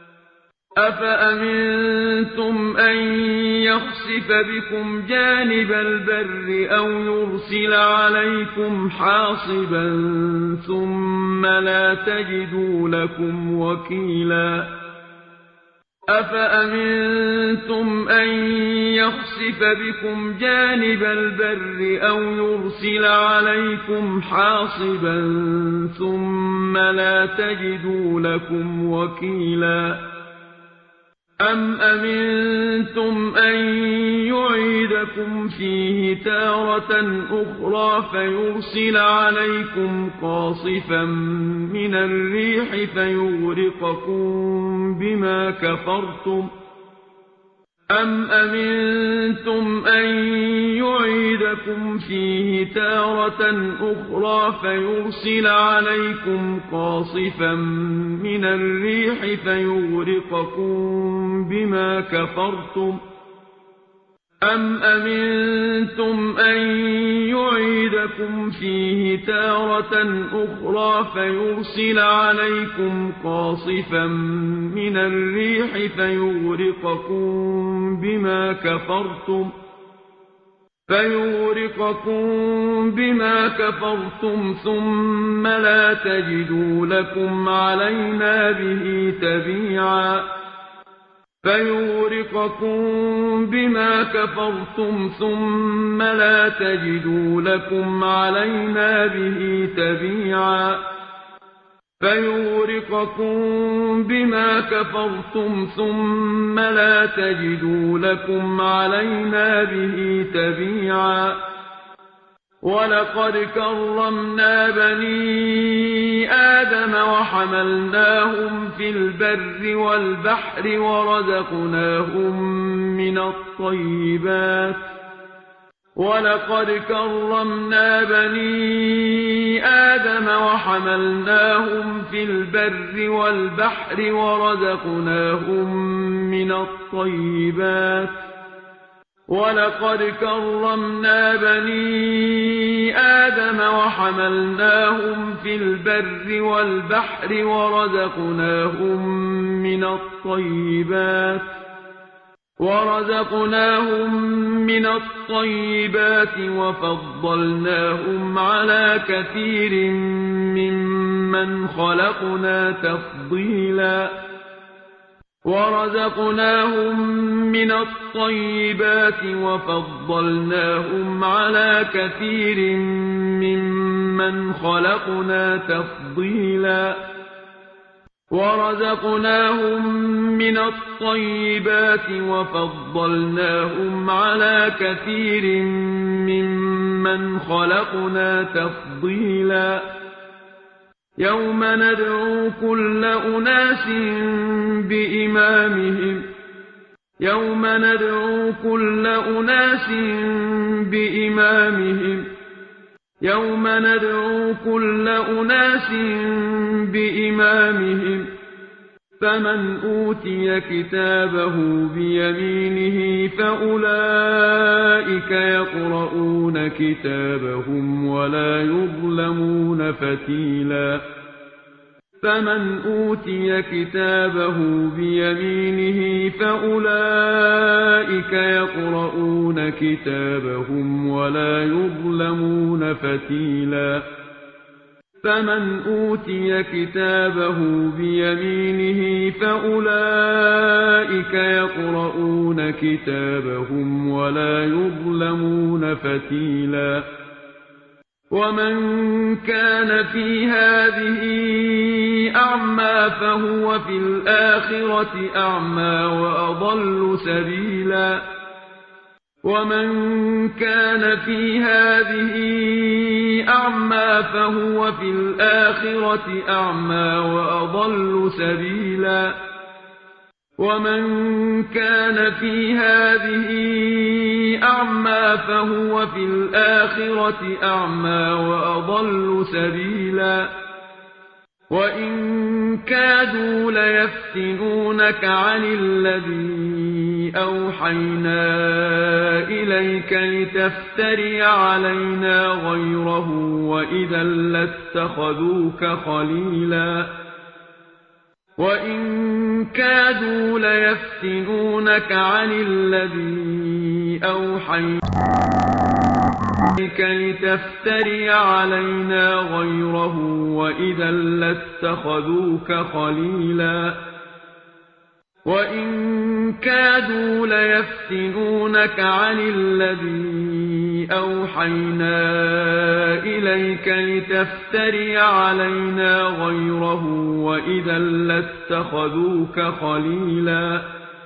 أفأمنتم أن يخسف بكم جانب البر أو يرسل عليكم حاصبا ثم لا تجدوا لكم وكيلا أفأمنتم أن يخسف بكم جانب البر أو يرسل عليكم حاصبا ثم لا تجدوا لكم وكيلا أم أمنتم أن يعيدكم فيه تارة أخرى فيرسل عليكم قاصفا من الريح فيغرقكم بما كفرتم أم أمنتم أن يعيدكم فيه تارة أخرى فيرسل عليكم قاصفا من الريح فيغرقكم بما كفرتم أم أمنتم أن يعيدكم فيه تارة أخرى فيرسل عليكم قاصفا من الريح فيغرقكم بما كفرتم فيغرقكم بما كفرتم ثم لا تجدوا لكم علينا به تبيعا فيغرقكم بما كفرتم ثم لا تجدوا لكم علينا به تبيعا فيغرقكم بما كفرتم ثم لا تجدوا لكم علينا به تبيعا ولقد كرمنا بني آدم وحملناهم في البر والبحر ورزقناهم من الطيبات ولقد كرمنا بني آدم وحملناهم في البر والبحر ورزقناهم من الطيبات ولقد كرمنا بني آدم وحملناهم في البر والبحر ورزقناهم من الطيبات وفضلناهم على كثير ممن خلقنا تفضيلا ورزقناهم من الطيبات وفضلناهم على كثير ممن خلقنا تفضيلا ورزقناهم من الطيبات وفضلناهم على كثير ممن خلقنا تفضيلا يوم ندعو كل أناس بإمامهم فمن أوتي كتابه بيمينه فأولئك يقرؤون كتابهم ولا يظلمون فتيلا فمن أوتي كتابه بيمينه فأولئك يقرؤون كتابهم ولا يظلمون فتيلا فمن أوتي كتابه بيمينه فأولئك يقرؤون كتابهم ولا يظلمون فتيلا ومن كان في هذه أعمى فهو في الآخرة أعمى وأضل سبيلا ومن كان في هذه أعمى فهو في الآخرة أعمى وأضل سبيلا ومن كان في هذه أعمى فهو في الآخرة أعمى وأضل سبيلا وإن كادوا ليفتنونك عن الذي أوحينا إليك لتفتري علينا غيره وإذا لاتخذوك خليلا وإن كادوا ليفتنونك عن الذي أوحينا إليك لتفتري علينا غيره وإذا لاتخذوك خليلا وإن كادوا ليفتنونك عن الذي أوحينا إليك لتفتري علينا غيره وإذا لاتخذوك خليلا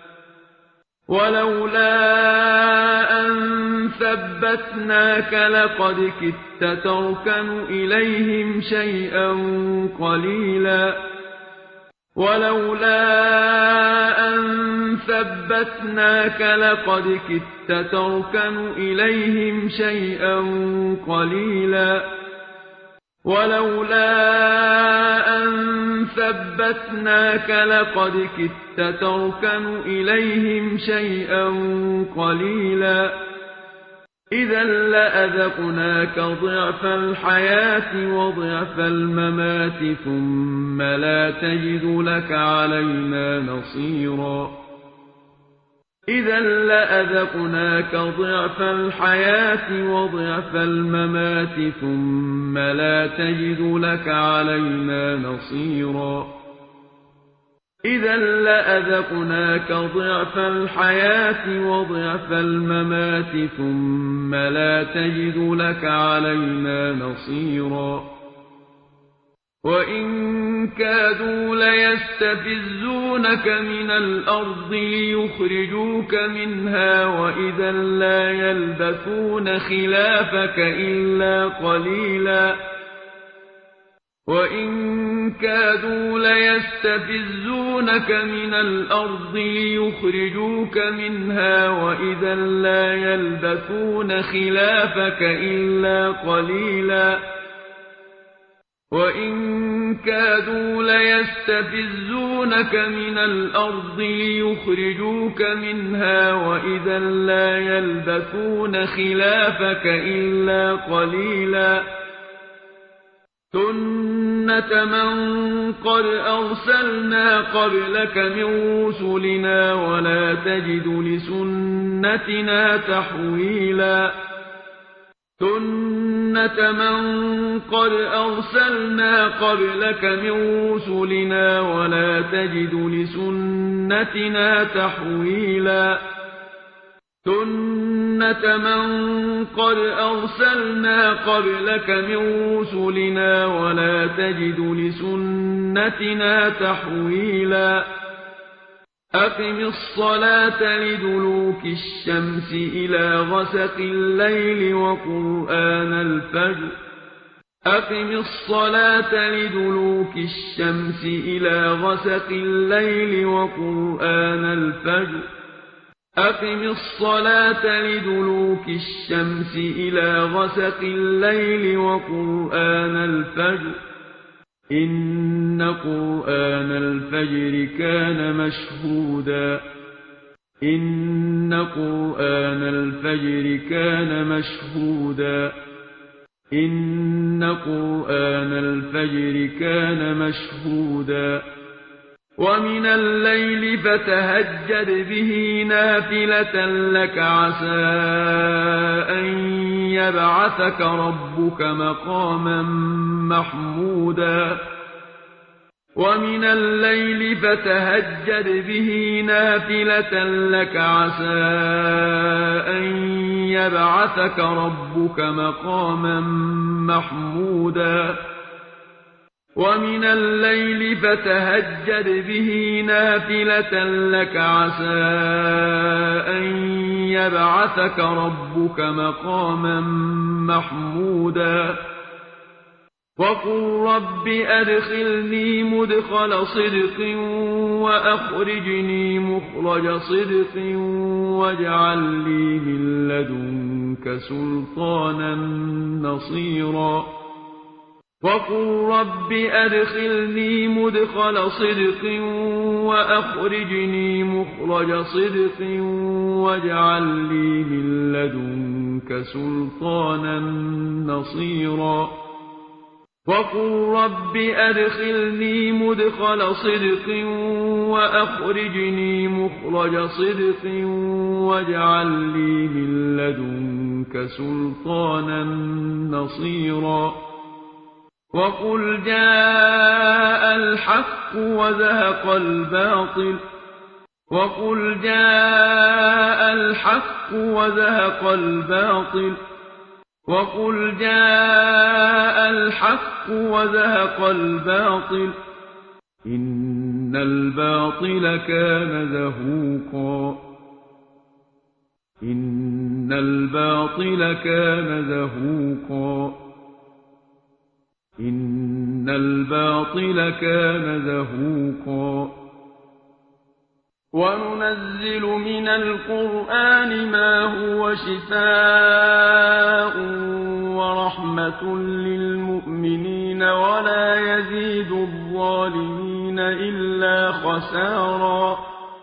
ولولا أن ثبتناك لقد كدت تركن إليهم شيئا قليلا ولولا أن ثبتناك لقد كدت تركن إليهم شيئا قليلا ولولا أن ثبتناك لقد كدت تركن إليهم شيئا قليلا إذا لأذقناك ضعف الحياة وضعف الممات ثم لا تجد لك علينا نصيرا إذا لأذقناك ضعف الحياة وضعف الممات ثم لا تجد لك علينا نصيرا إذا لأذقناك ضعف الحياة وضعف الممات ثم لا تجد لك علينا نصيرا وإن كادوا ليستفزونك من الأرض ليخرجوك منها وإذا لا يلبثون خلافك إلا قليلا وإن كادوا ليستفزونك من الأرض ليخرجوك منها وإذا لا يلبثون خلافك إلا قليلا وإن كادوا ليستفزونك من الأرض ليخرجوك منها وإذا لا يلبثون خلافك إلا قليلا سنة من قد أرسلنا قبلك من رسلنا ولا تجد لسنتنا تحويلا سنة من قد أرسلنا قبلك من رسلنا ولا تجد لسنتنا تحويلا سنة من قد أرسلنا قبلك من رسلنا ولا تجد لسنتنا تحويلا أقم الصلاة لدلوك الشمس إلى غسق الليل وقرآن الفجر أقم الصلاة لدلوك الشمس إلى غسق الليل وقرآن الفجر أقم الصلاة لدلوك الشمس إلى غسق الليل وقرآن الفجر إن قرآن الفجر كان مشهودا إن قرآن الفجر كان مشهودا إن قرآن الفجر كان مشهودا ومن الليل فتهجد به نافلة لك عسى أن يبعثك ربك مقاما محمودا ومن الليل فتهجد به نافلة لك عسى أن يبعثك ربك مقاما محمودا ومن الليل فتهجد به نافلة لك عسى أن يبعثك ربك مقاما محمودا وقل رب أدخلني مدخل صدق وأخرجني مخرج صدق واجعل لي من لدنك سلطانا نصيرا وقل رب أدخلني مدخل صدق وأخرجني مخرج صدق واجعل لي من لدنك سلطانا نصيرا وقل رب أدخلني مدخل صدق وأخرجني مخرج صدق واجعل لي من لدنك سلطانا نصيرا وقل جاء الحق وزهق الباطل وقل جاء الحق وزهق الباطل وقل جاء الحق وزهق الباطل إن الباطل كان زهوقا إن الباطل كان زهوقا إن الباطل كان زهوقا وننزل من القرآن ما هو شفاء ورحمة للمؤمنين ولا يزيد الظالمين إلا خسارا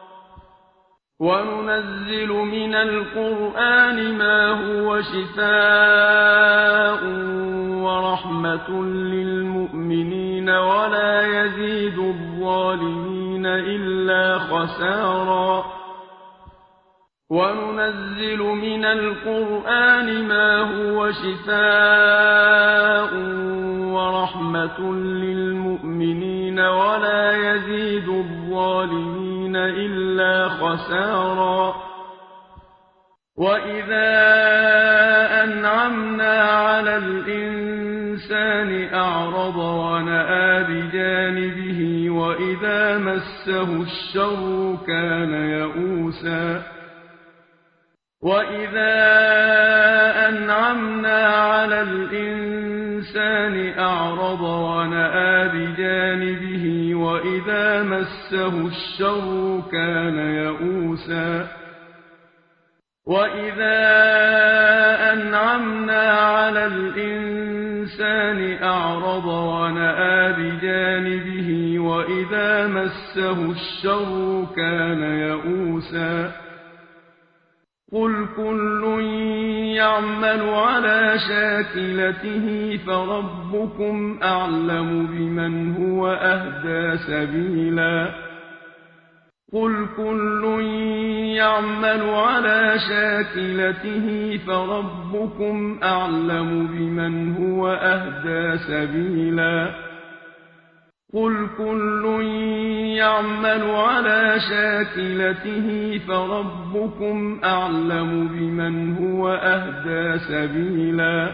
وننزل من القرآن ما هو شفاء ورحمة للمؤمنين ولا يزيد الظالمين إلا خسارا وننزل من القرآن ما هو شفاء ورحمة للمؤمنين ولا يزيد الظالمين إلا خسارا وإذا أنعمنا على الإنسان أعرض ونأى بجانبه وإذا مسه الشر كان يئوسا وإذا أنعمنا على الإنسان أعرض ونأى بجانبه وإذا مسه الشر كان يئوسا وإذا أنعمنا على الإنسان أعرض ونأى بجانبه وإذا مسه الشر كان يئوسا قل كل يعمل على شاكلته فربكم أعلم بمن هو أهدى سبيلا قل كل يعمل على شاكلته فربكم أعلم بمن هو أهدى سبيلا قل كل يعمل على شاكلته فربكم أعلم بمن هو أهدى سبيلا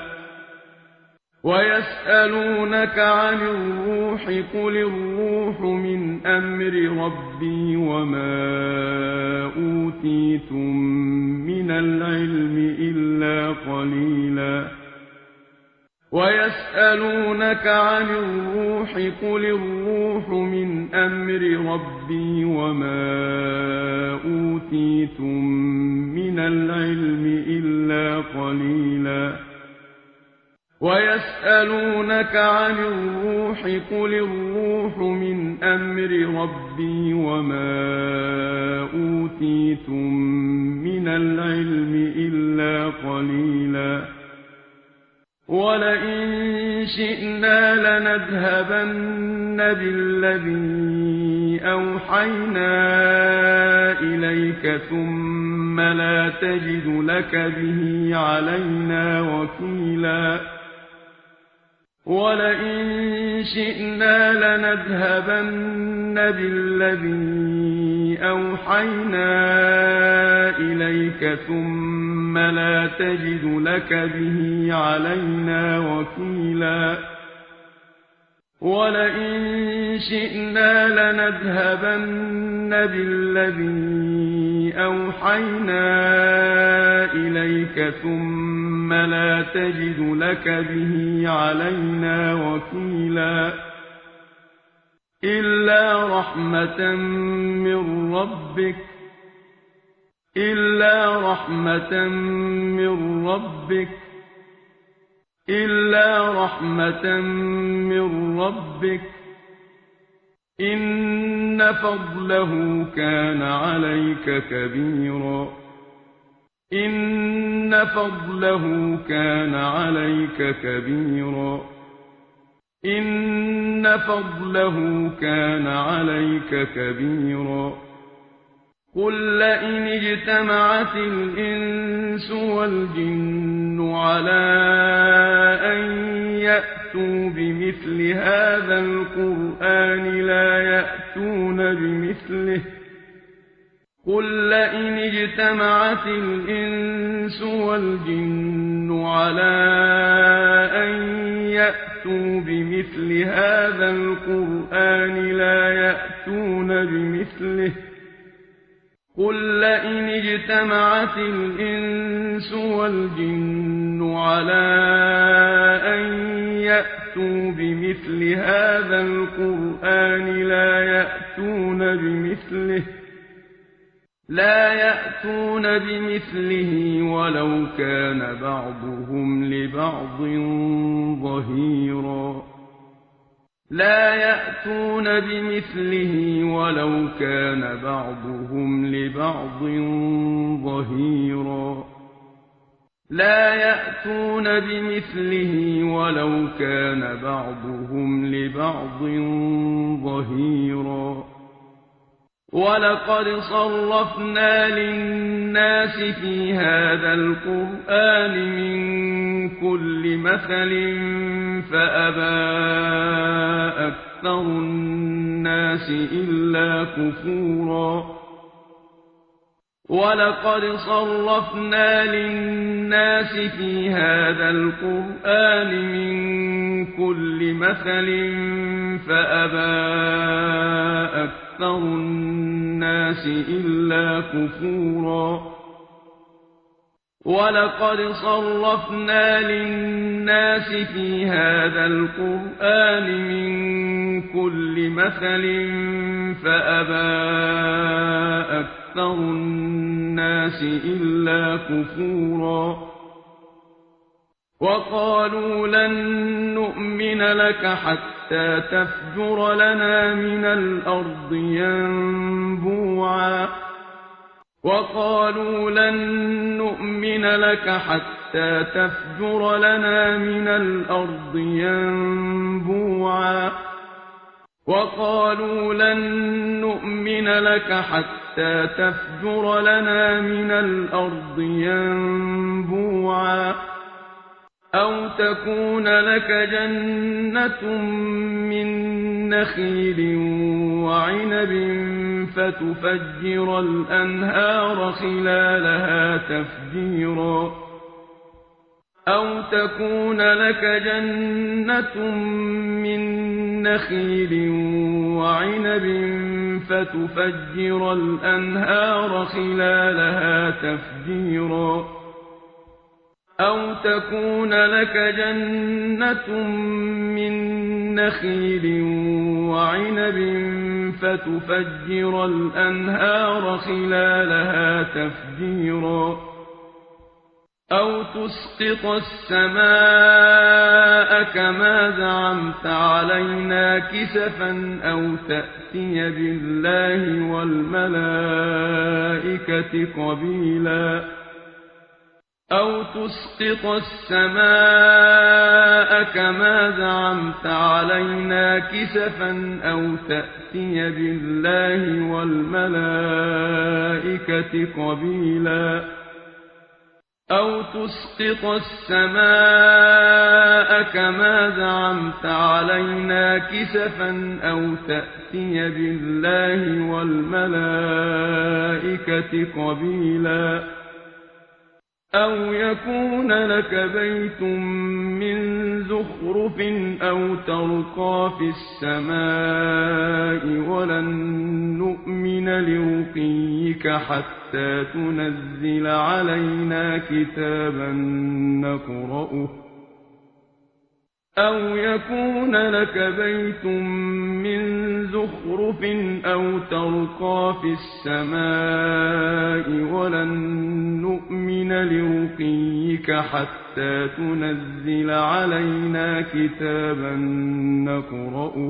ويسألونك عن الروح قل الروح من أمر ربي وما أوتيتم من العلم إلا قليلا ويسألونك عن الروح قل الروح من أمر ربي وما أوتيتم من العلم إلا قليلا ويسألونك عن الروح قل الروح من أمر ربي وما أوتيتم من العلم إلا قليلا ولئن شئنا لنذهبن بالذي أوحينا إليك ثم لا تجد لك به علينا وكيلا ولئن شئنا لنذهبن بالذي أوحينا إليك ثم لا تجد لك به علينا وكيلا ولئن شئنا لنذهبن بالذي أوحينا إليك ثم لا تجد لك به علينا وكيلا إلا رحمة من ربك إلا رحمة من ربك إلا رحمة من ربك إن فضله كان عليك كبيرا إن فضله كان عليك كبيرا إن فضله كان عليك كبيرا قل لئن اجتمعت الإنس والجن على أن يأتوا بمثل هذا القرآن لا يأتون بمثله قل لئن اجتمعت الإنس والجن على أن يأتوا بمثل هذا القرآن لا يأتون بمثله قل لئن اجتمعت الإنس والجن على أن يأتوا بمثل هذا القرآن لا يأتون بمثله ولو كان بعضهم لبعض ظهيرا لا يأتون بمثله ولو كان بعضهم لبعض ظهيرا لا يأتون بمثله ولو كان بعضهم لبعض ظهيرا ولقد صرفنا للناس في هذا القرآن من كل مثل فأبى أكثر الناس إلا كفورا ولقد صرفنا للناس في هذا القرآن من كل مثل فأبى أكثر الناس إلا كفورا ولقد صرفنا للناس في هذا القرآن من كل مثل فأبى أكثر الناس إلا كفورا وقالوا لن نؤمن لك حتى تفجر لنا من الأرض ينبوعا وقالوا لن نؤمن لك حتى تفجر لنا من الأرض ينبوعا وقالوا لن نؤمن لك حتى تفجر لنا من الأرض ينبوعا أو تكون لك جنة من نخيل وعنب فتفجر الأنهار خلالها تفجيرا أو تكون لك جنة من نخيل وعنب فتفجر الأنهار خلالها تفجيرا أو تكون لك جنة من نخيل وعنب فتفجر الأنهار خلالها تفجيرا أو تسقط السماء كما زعمت علينا كسفا أو تأتي بالله والملائكة قبيلا أو تسقط السماء كما زعمت علينا كسفا أو تأتي بالله والملائكة قبيلا أو تسقط السماء كما زعمت علينا كسفا أو تأتي بالله والملائكة قبيلا أو يكون لك بيت من زخرف أو ترقى في السماء ولن نؤمن لرقيك حتى تنزل علينا كتابا نقرأه أو يكون لك بيت من زخرف أو ترقى في السماء ولن نؤمن لرقيك حتى تنزل علينا كتابا نقرأه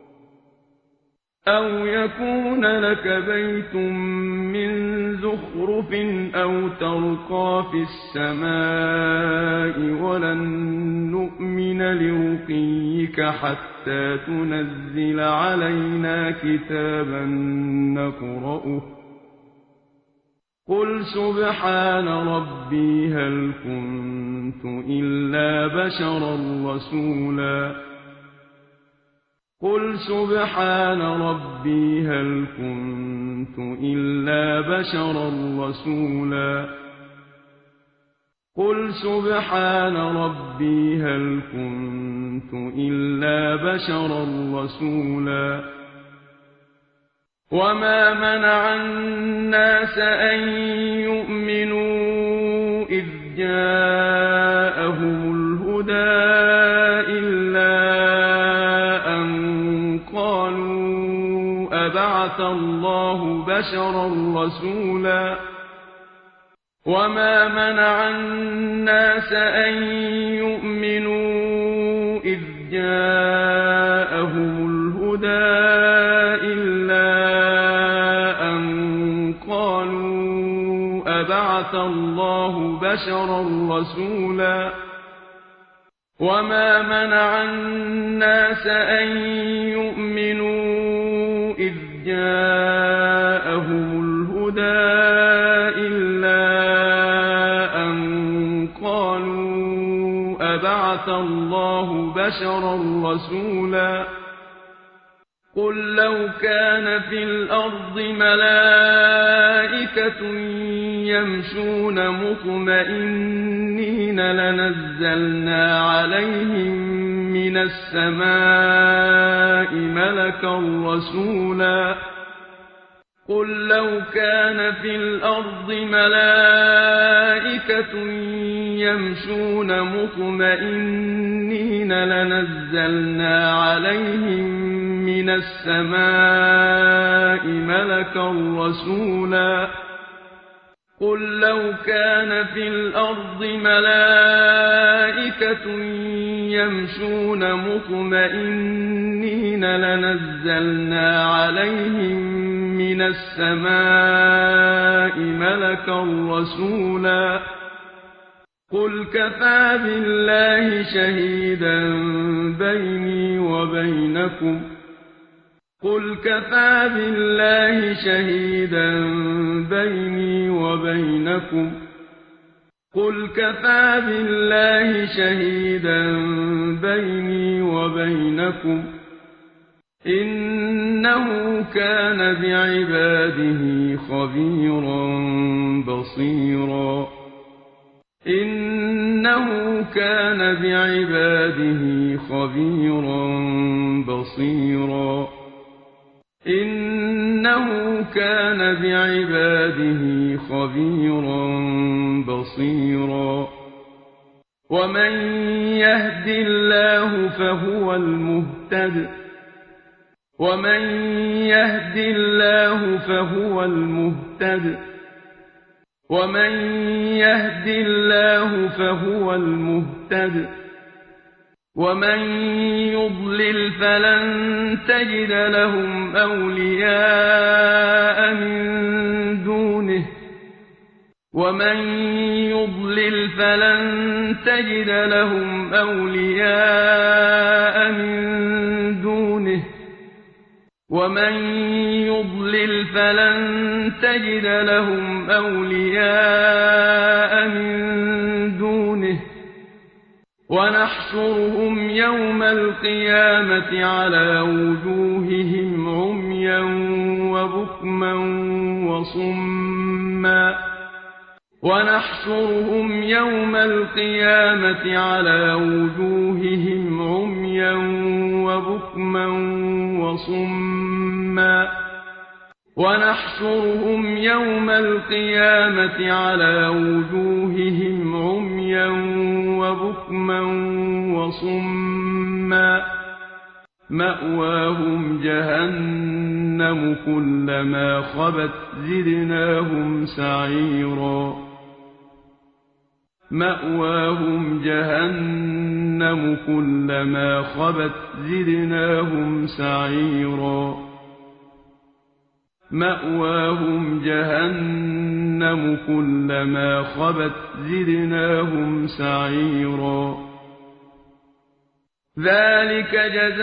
أو يكون لك بيت من زخرف أو ترقى في السماء ولن نؤمن لرقيك حتى تنزل علينا كتابا نقرأه قل سبحان ربي هل كنت إلا بشرا رسولا قل سبحان ربي هل كنت إلا بشرا رسولا قل سبحان ربي هل كنت إلا بشرا رسولا وما منع الناس أن يؤمنوا إذ جاءهم الهدى إلا أن قالوا أبعث الله بشرا رسولا وما منع الناس أن يؤمنوا إذ جاءهم الهدى إلا أن قالوا أبعث الله بشرا رسولا وما منع الناس أن يؤمنوا إذ جاءهم لبعث الله بشرا رسولا قل لو كان في الأرض ملائكة يمشون مطمئنين لنزلنا عليهم من السماء ملكا رسولا قل لو كان في الأرض ملائكة يمشون مطمئنين لنزلنا عليهم من السماء ملكا رسولا قل لو كان في الأرض ملائكة يمشون مطمئنين لنزلنا عليهم من السماء ملكا رسولا قل كفى بالله شهيدا بيني وبينكم قل كفى بالله شهيدا بيني وبينكم قل كفى بالله شهيدا بيني وبينكم إنه كان بعباده خبيرا بصيرا إنه كان بعباده خبيرا بصيرا إنه كان بعباده خبيرا بصيرا ومن يهد الله فهو المهتد ومن يهد الله فهو المهتد ومن يهد الله فهو المهتد ومن يضلل فلن تجد لهم أولياء من دونه ومن يضلل فلن تجد لهم أولياء من دونه ومن يضلل فلن تجد لهم أولياء من دونه ونحشرهم يوم القيامة على وجوههم عميا وبكما وصما ونحشرهم يوم القيامة على وجوههم عميا وبكما وصما ونحشرهم يوم القيامة على وجوههم عميا وبكما وصما مأواهم جهنم كلما خبت زدناهم سعيرا مأواهم جهنم كلما خبت زدناهم سعيرا مأواهم جهنم كلما خبت زدناهم سعيرا ذلك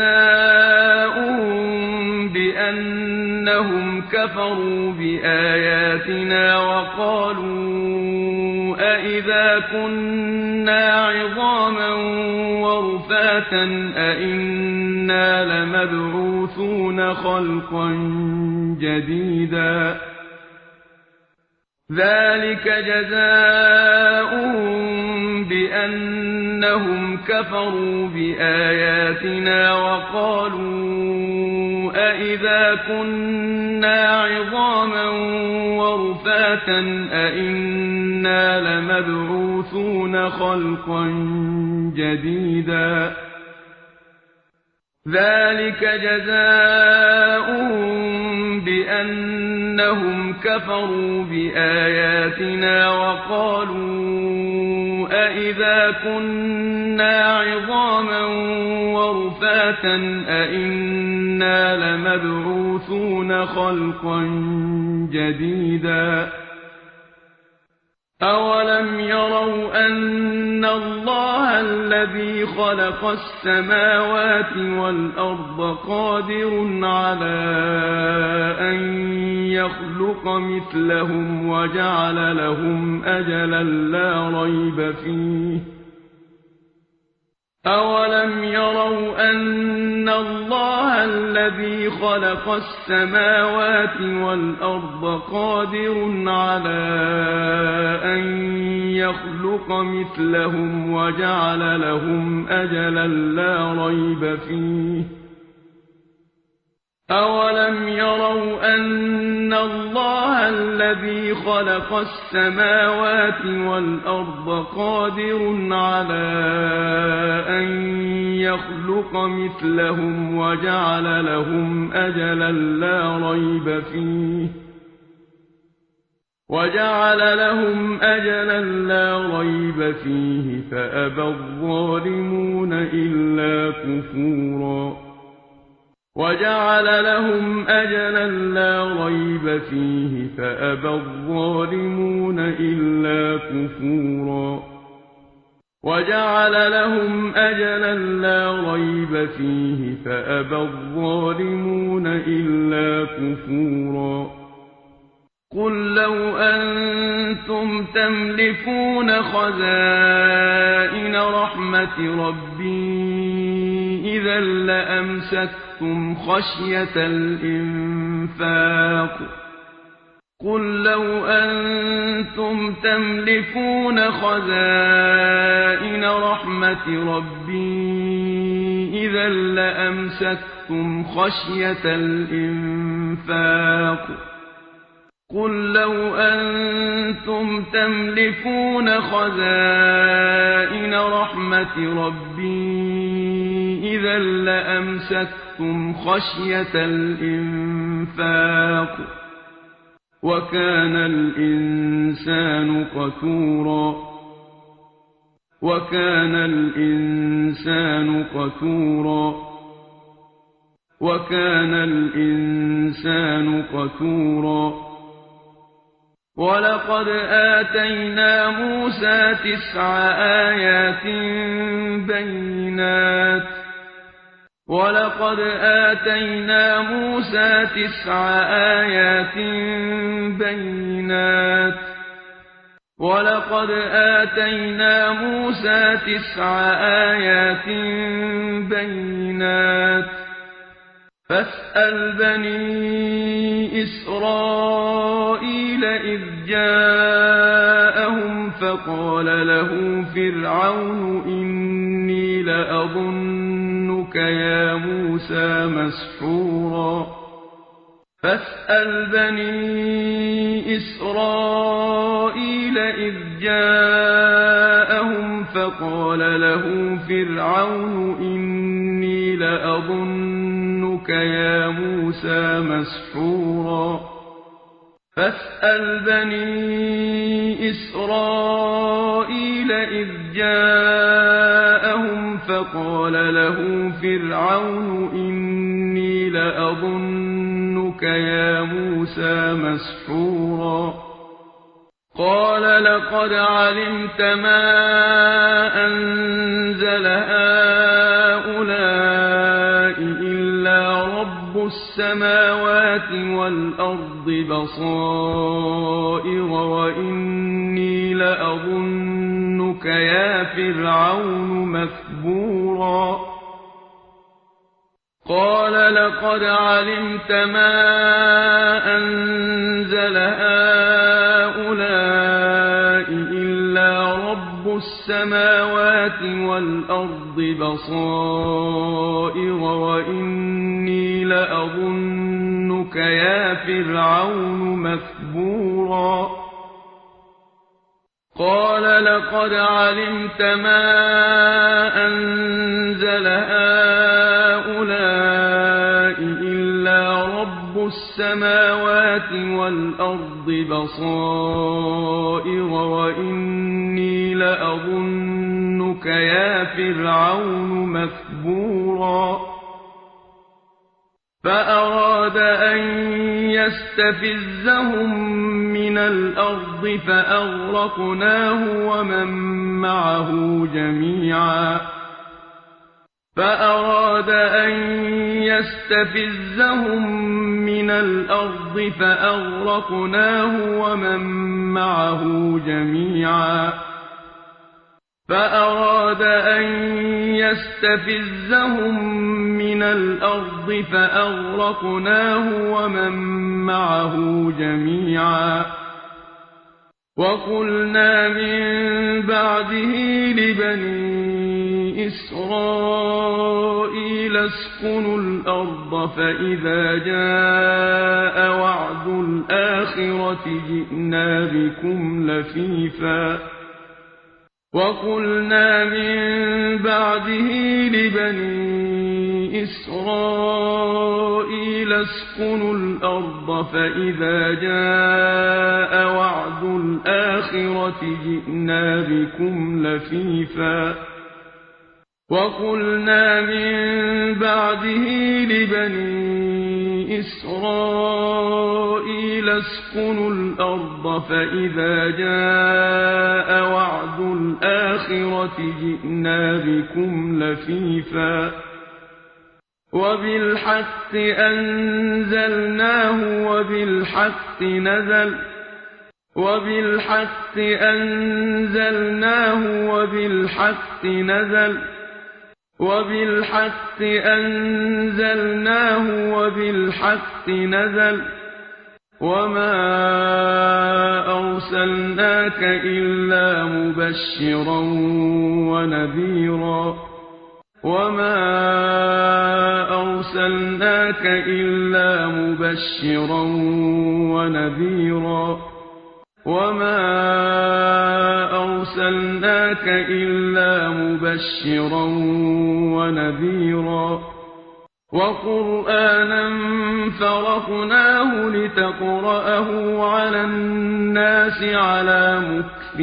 جزاؤهم بأنهم كفروا بآياتنا وقالوا أإذا كنا عظاما ورفاتا أإنا لمبعوثون خلقا جديدا ذلك جزاؤهم بأنهم كفروا بآياتنا وقالوا أإذا كنا عظاما ورفاتا أإنا لمبعوثون خلقا جديدا ذلك جزاؤهم بأنهم كفروا بآياتنا وقالوا أإذا كنا عظاما ورفاتا أإنا لمبعوثون خلقا جديدا أولم يروا أن الله الذي خلق السماوات والأرض قادر على أن يخلق مثلهم وجعل لهم أجلا لا ريب فيه أَوَلَمْ يَرَوْا أَنَّ اللَّهَ الَّذِي خَلَقَ السَّمَاوَاتِ وَالْأَرْضَ قَادِرٌ عَلَىٰ أَن يَخْلُقَ مِثْلَهُمْ وَجَعَلَ لَهُمْ أَجَلًا لَّا رَيْبَ فِيهِ ۚ أَوَلَمْ يَرَوْا أَنَّ اللَّهَ الَّذِي خَلَقَ السَّمَاوَاتِ وَالْأَرْضَ قَادِرٌ عَلَىٰ أَن يَخْلُقَ مِثْلَهُمْ وَجَعَلَ لَهُمْ أَجَلًا لَّا رَيْبَ فِيهِ فَأَبَى الظَّالِمُونَ إِلَّا كُفُورًا وَجَعَلَ لَهُمْ أَجَلًا لَّا رَيْبَ فِيهِ فَأَبَى الظَّالِمُونَ إِلَّا كُفُورًا وَجَعَلَ لَهُمْ أَجَلًا لَّا رَيْبَ فِيهِ فَأَبَى الظَّالِمُونَ إِلَّا كُفُورًا قُل لَّوْ أَنتُمْ تَمْلِكُونَ خَزَائِنَ رَحْمَةِ رَبِّي إِذًا لَّأَمْسَكْتُمْ خَشْيَةَ الْإِنفَاقِ قُل لَّوْ أَنتُمْ تَمْلِكُونَ خَزَائِنَ رَحْمَةِ رَبِّي إِذًا لَّأَمْسَكْتُمْ خَشْيَةَ الْإِنفَاقِ قُل لَّوْ أَنتُمْ تَمْلِكُونَ خَزَائِنَ رَحْمَةِ رَبِّي إِذًا لَّأَمْسَكْتُمْ خَشْيَةَ الْإِنفَاقِ وَكَانَ الْإِنسَانُ قَتُورًا وَلَقَدْ آتَيْنَا مُوسَىٰ 9 آيَاتٍ بَيِّنَاتٍ فَاسْأَلْ بَنِي إِسْرَائِيلَ إِذْ جَاءَهُمْ فَقَالَ لَهُ فِرْعَوْنُ إِنِّي لَأَظُنُّكَ يَا مُوسَىٰ مَسْحُورًا فَاسْأَلْ بَنِي إِسْرَائِيلَ إِذْ جَاءَهُمْ فَقَالَ لَهُ فِرْعَوْنُ إِنِّي لَأَظُنُّكَ يَا مُوسَىٰ مَسْحُورًا فَاسْأَلْ بَنِي إِسْرَائِيلَ إِذْ جَاءَهُمْ فَقَالَ لَهُ فِرْعَوْنُ إِنِّي لَأَظُنُّكَ يَا مُوسَىٰ مَسْحُورًا قَالَ لَقَدْ عَلِمْتَ مَا أَنزَلَ هَٰؤُلَاءِ إِلَّا رَبُّ السَّمَاوَاتِ وَالْأَرْضِ بَصَائِرَ وَإِنِّي لَأَظُنُّكَ يَا فِرْعَوْنُ مَثْبُورًا قَالَ لَقَدْ عَلِمْتَ مَا أَنزَلَ هَٰؤُلَاءِ إِلَّا رَبُّ السَّمَاوَاتِ وَالْأَرْضِ بَصَائِرَ وَإِنِّي لَأَظُنُّكَ يَا فِرْعَوْنُ مَثْبُورًا قَالَ لَقَدْ عَلِمْتَ مَا أَنزَلَ هَٰؤُلَاءِ إِلَّا رَبُّ السَّمَاوَاتِ وَالْأَرْضِ بَصَائِرَ وَإِنِّي لَأَظُنُّكَ يَا فِرْعَوْنُ مَثْبُورًا فَأَرَادَ أَن يَسْتَفِزَّهُم مِّنَ الْأَرْضِ فَأَغْرَقْنَاهُ وَمَن مَّعَهُ جَمِيعًا فَأَرَادَ أَن يَسْتَفِزَّهُم مِّنَ الْأَرْضِ فَأَغْرَقْنَاهُ وَمَن مَّعَهُ جَمِيعًا فأراد أن يستفزهم من الأرض فأغرقناه ومن معه جميعا وقلنا من بعده لبني إسرائيل اسكنوا الأرض فإذا جاء وعد الآخرة جئنا بكم لفيفا وقلنا من بعده لبني إسرائيل اسكنوا الأرض فإذا جاء وعد الآخرة جئنا بكم لفيفا وقلنا من بعده لبني إسرائيل اسكنوا الأرض فإذا جاء وعد الآخرة جئنا بكم لفيفا وبالحق أنزلناه وبالحق نزل وبالحق أنزلناه وبالحق نزل وبالحق أنزلناه وبالحق نزل وما أرسلناك إلا مبشرا ونذيرا وما أرسلناك إلا مبشرا ونذيرا وما أرسلناك إلا مبشرا ونذيرا وقرآنا فرقناه لتقرأه على الناس على مكث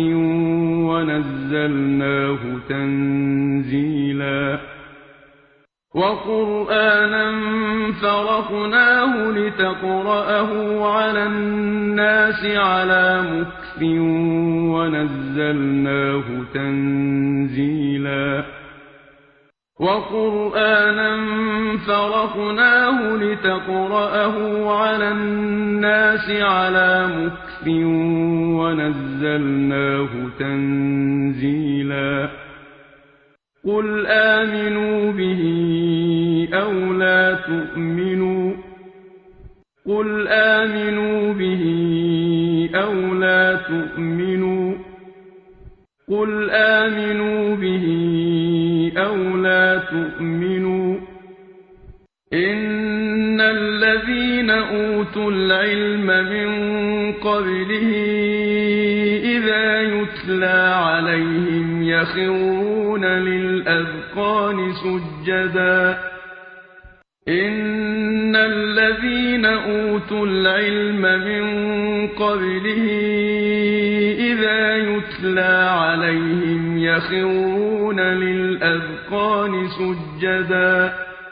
ونزلناه تنزيلا وقرآنا فرقناه لتقرأه على الناس على مكث ونزلناه تنزيلا وقرآنا فرقناه لتقرأه على الناس على مكث ونزلناه تنزيلا قل آمنوا به أو لا تؤمنوا قل آمنوا به أو لا تؤمنوا قل آمنوا به أو لا تؤمنوا إن الذين أوتوا العلم من قبله إذا يتلى عليهم يخرون للأذقان سجدا إن الذين أوتوا العلم من قبله إذا يتلى عليهم يخرون للأذقان سجدا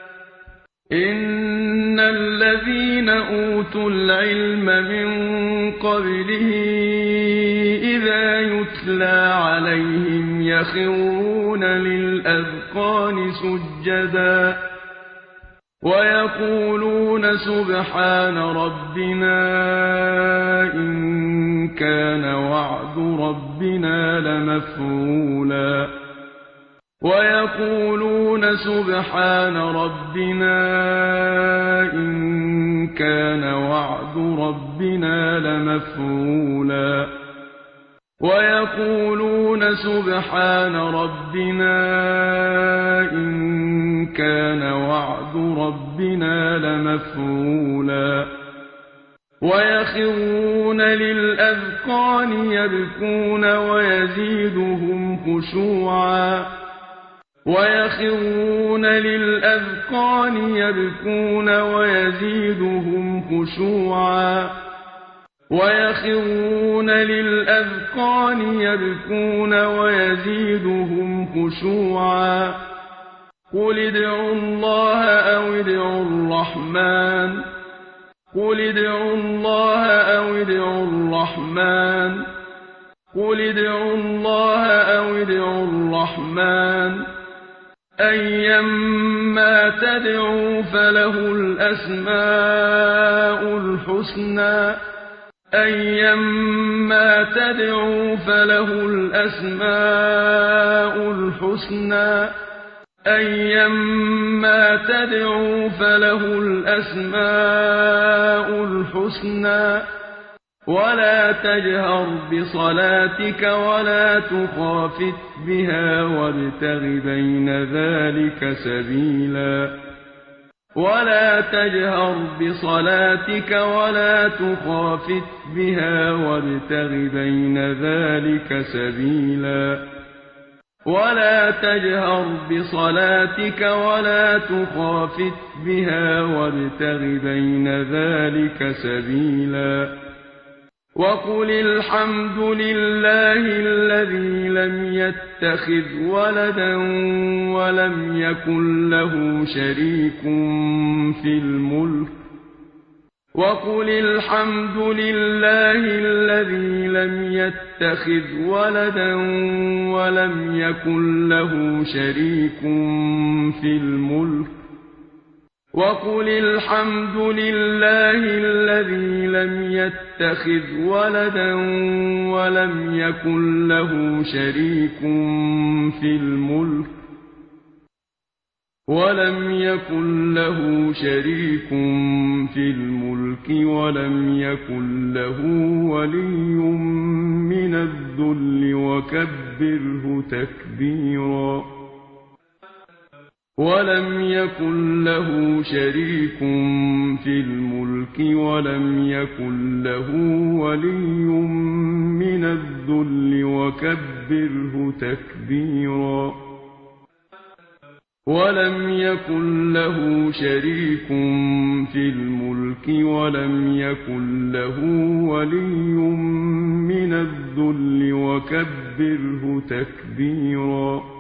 إن الذين أوتوا العلم من قبله إذا يتلى عليهم يخرون للأذقان سجدا ويقولون سبحان ربنا إن كان وعد ربنا لمفعولا ويقولون سبحان ربنا إن كان وعد ربنا لمفعولا ويقولون سبحان ربنا إن كان وعد ربنا لمفعولا ويخرون للأذقان يبكون ويزيدهم خشوعا ويخرون للأذقان يبكون ويزيدهم خشوعا ويخرون للأذقان يبكون ويزيدهم خشوعا قل ادعوا الله أو ادعوا الرحمن قل ادعوا الله أو ادعوا الرحمن قل ادعوا الله أو ادعوا الرحمن أيما تدعوا فله الأسماء الحسنى أيما تدعوا فله الأسماء الحسنى أيما تدعوا فله الأسماء الحسنى ولا تجهر بصلاتك ولا تخافت بها وابتغ بين ذلك سبيلا ولا تجهر بصلاتك ولا تخافت بها وابتغ بين ذلك سبيلا ولا تجهر بصلاتك ولا تخافت بها وابتغ بين ذلك سبيلا وقل الحمد لله الذي لم يتخذ ولدا ولم يكن له شريك في الملك وقل الحمد لله الذي لم يتخذ ولدا ولم يكن له شريك في الملك وقل الحمد لله الذي لم يتخذ ولدا ولم يكن له شريك في الملك ولم يكن له ولي من الذل وكبره تكبيرا ولم يكن له شريك في الملك ولم يكن له ولي من الذل وكبره تكبيرا ولم يكن له شريك في الملك ولم يكن له ولي من الذل وكبره تكبيرا